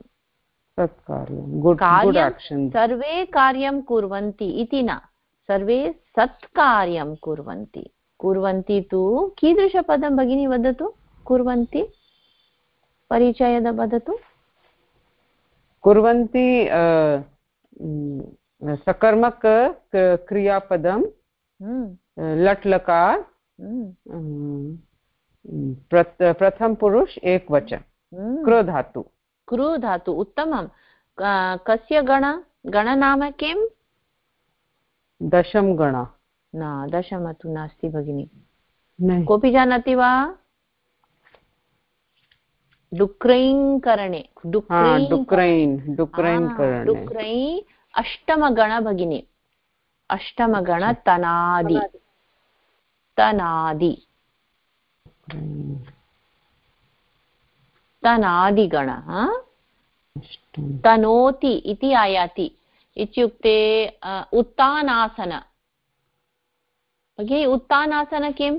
गुड् आक्षन् सर्वे कार्यं कुर्वन्ति इति न सर्वे सत्कार्यं कुर्वन्ति कुर्वन्ति तु कीदृशपदं भगिनी वदतु कुर्वन्ति परिचयं वदतु कुर्वन्ति सकर्मक क्रियापदं लट् लकार प्रथम पुरुष एकवचन कृ धातु उत्तमं कस्य गण नाम किं दशम गण न दशम तु नास्ति भगिनी कोऽपि जानाति वा डुक्रैन् करणे डुक्रैन् अष्टमगण भगिनी अष्टमगण तनादि तनादिगण तनोति इति आयाति इत्युक्ते उत्तानासन भगिनी उत्तानासन किम्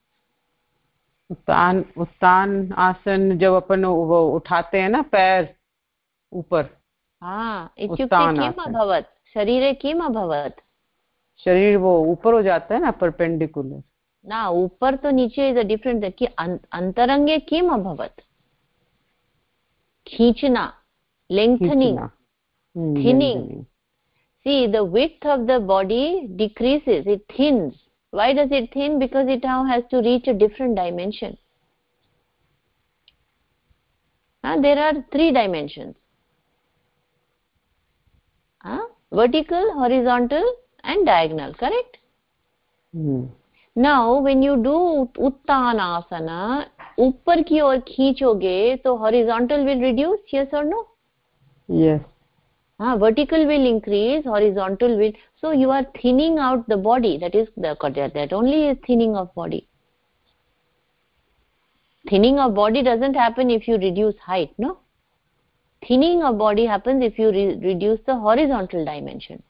उत्तान आसन जब अपन वो उठाते हैं ना पैर ऊपर इत्युक्ते किम् अभवत् शरीरे किम् अभवत् शरीर वो ऊपर हो जाता है ना परपेंडिकुलर ना ऊपर तो नीचे इज डिफरेंट कि अंतरंगे किम् अभवत् खींचना lengthening thinning see the width of the body decreases it thins why does it thin because it now has to reach a different dimension there are 3 dimensions vertical horizontal and diagonal correct now when you do uttanasana ऊपर की ओर खींचोगे तो horizontal will reduce yes or no yes vertical will increase horizontal will so you are thinning out the body that is that only is thinning of body thinning of body doesn't happen if you reduce height no thinning of body happens if you reduce the horizontal dimension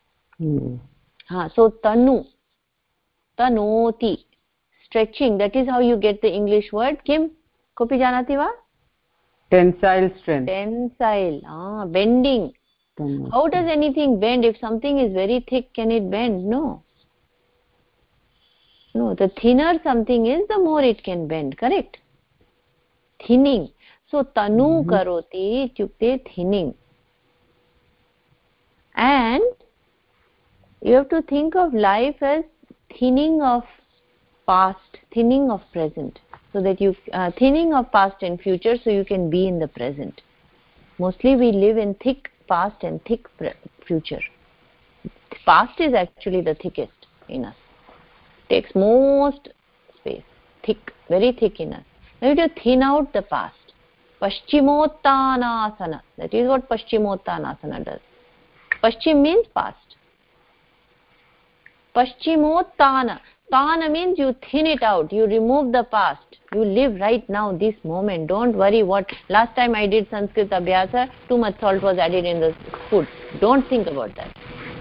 so tanoti stretching that is how you get the English word kim kopi janati va tensile strength tensile bending how does anything bend if something is very thick can it bend no the thinner something is the more it can bend correct thinning so tanu karoti ityukte thinning and you have to think of life as thinning of past thinning of present so that you thinning of past and future so you can be in the present mostly we live in thick past and thick future past is actually the thickest in us takes most space thick very thick in us now you have to thin out the past paschimottanasana that is what paschimottanasana does paschim means past paschimottana Tana means you thin it out, you remove the past, you live right now, this moment. Don't worry what, last time I did Sanskrit Abhyasa, too much salt was added in the food. Don't think about that.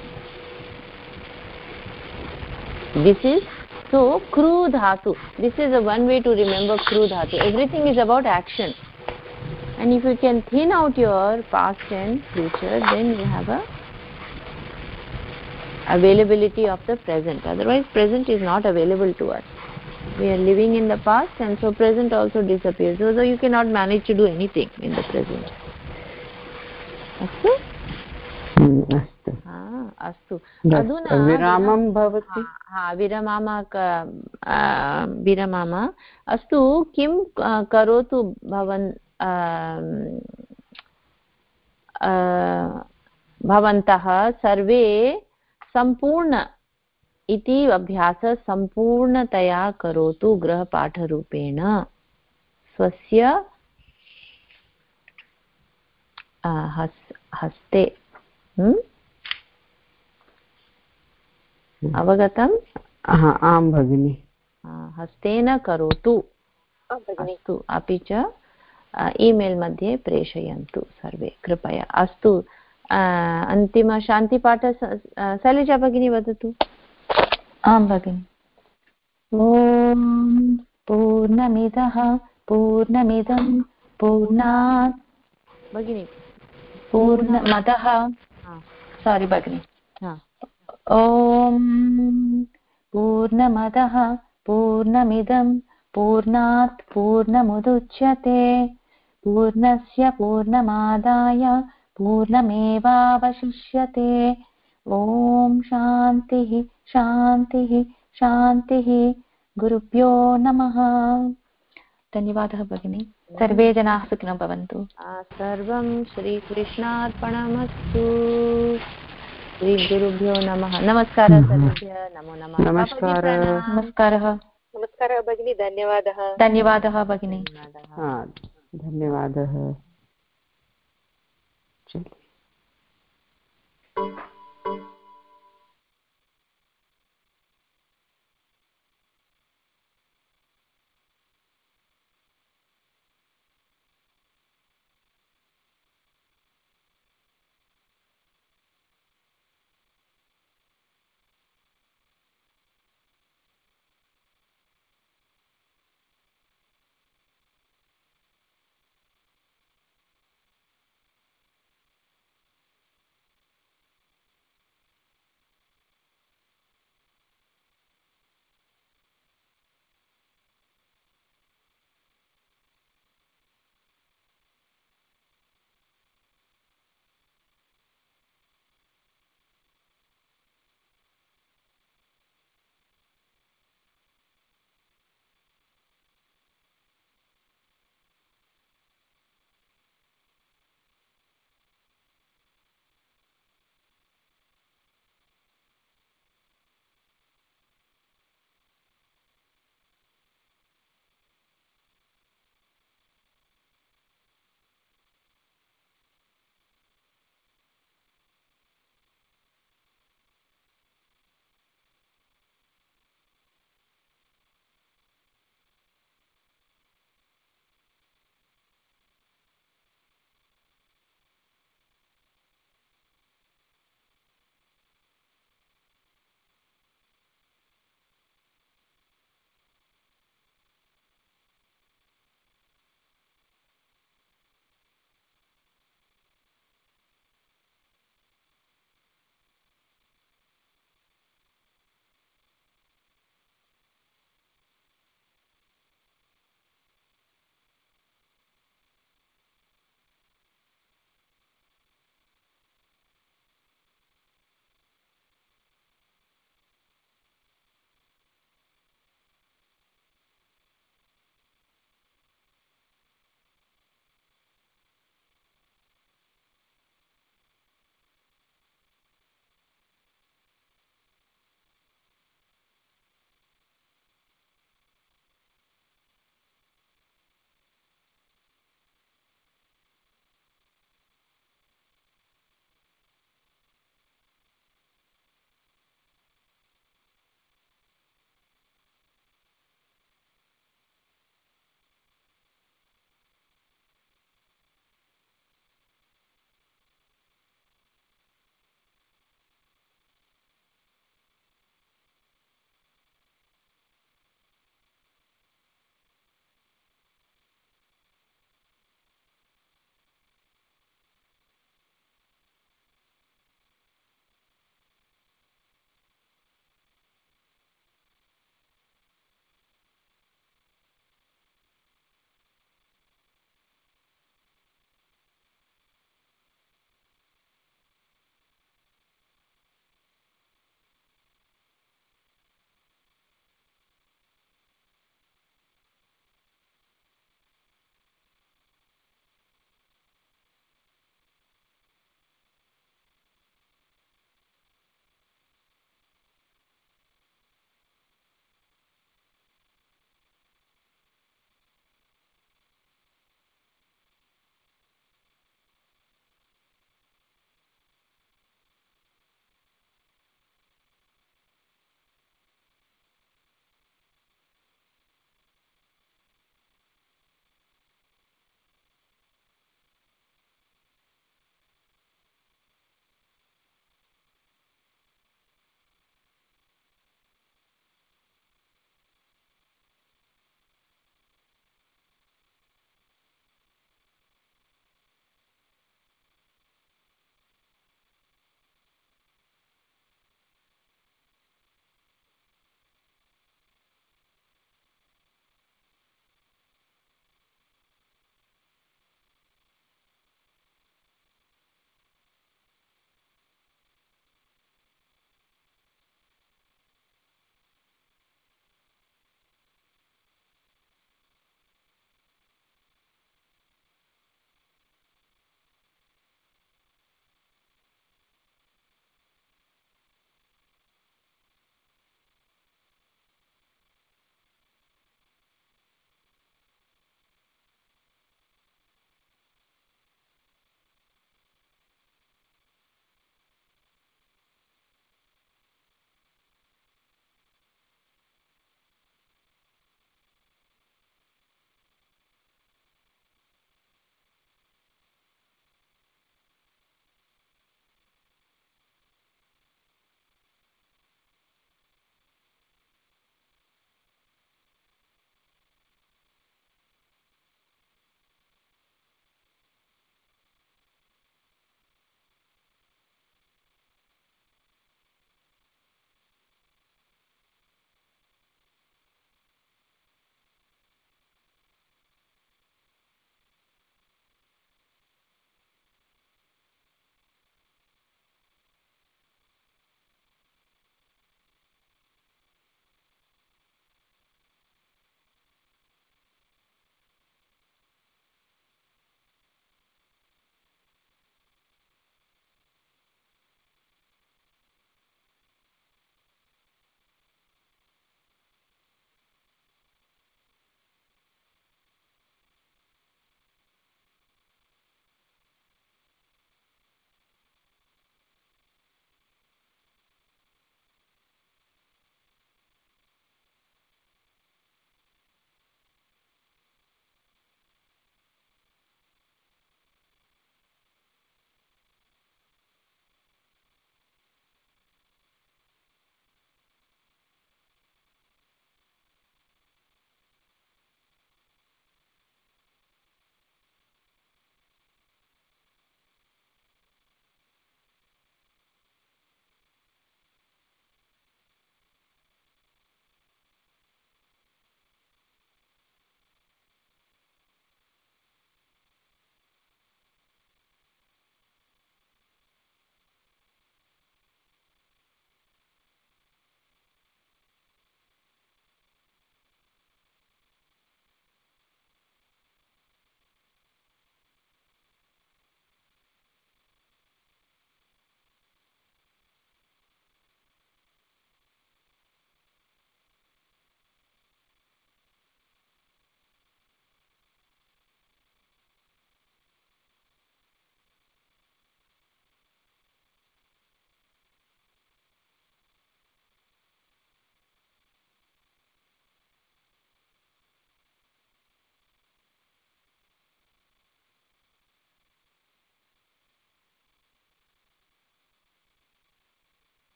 This is, so, kru dhatu. This is a one way to remember kru dhatu. Everything is about action. And if you can thin out your past and future, then you have a availability of the present otherwise present is not available to us we are living in the past and so present also disappears so you cannot manage to do anything in the present astu astu aduna viramam bhavati viramama astu kim karotu bhavan bhavantah sarve सम्पूर्ण इति अभ्यास सम्पूर्णतया करोतु गृहपाठरूपेण स्वस्य हस्ते अवगतम्? आं भगिनि। हस्तेन करोतु। अस्तु, अपि च ईमेल् मध्ये प्रेषयन्तु सर्वे कृपया। अस्तु, अन्तिमशान्तिपाठ शैलजा भगिनी वदतु। आं भगिनि। ॐ पूर्णमिदः पूर्णमिदं पूर्णात् भगिनि पूर्णमदः सारी भगिनि। ॐ पूर्णमदः पूर्णमिदं पूर्णात् पूर्णमुदुच्यते पूर्णस्य पूर्णमादाय पूर्णमेवावशिष्यते। ॐ शान्तिः शान्तिः शान्तिः। गुरुभ्यो नमः। धन्यवादः भगिनी। सर्वे जनाः सुखिनो भवन्तु। सर्वं श्रीकृष्णार्पणमस्तु। श्रीगुरुभ्यो नमः। नमस्कारः सर्वेभ्यः। नमो नमः। नमस्कारः। नमस्कारः। नमस्कारः भगिनी। धन्यवादः। धन्यवादः भगिनी। धन्यवादः।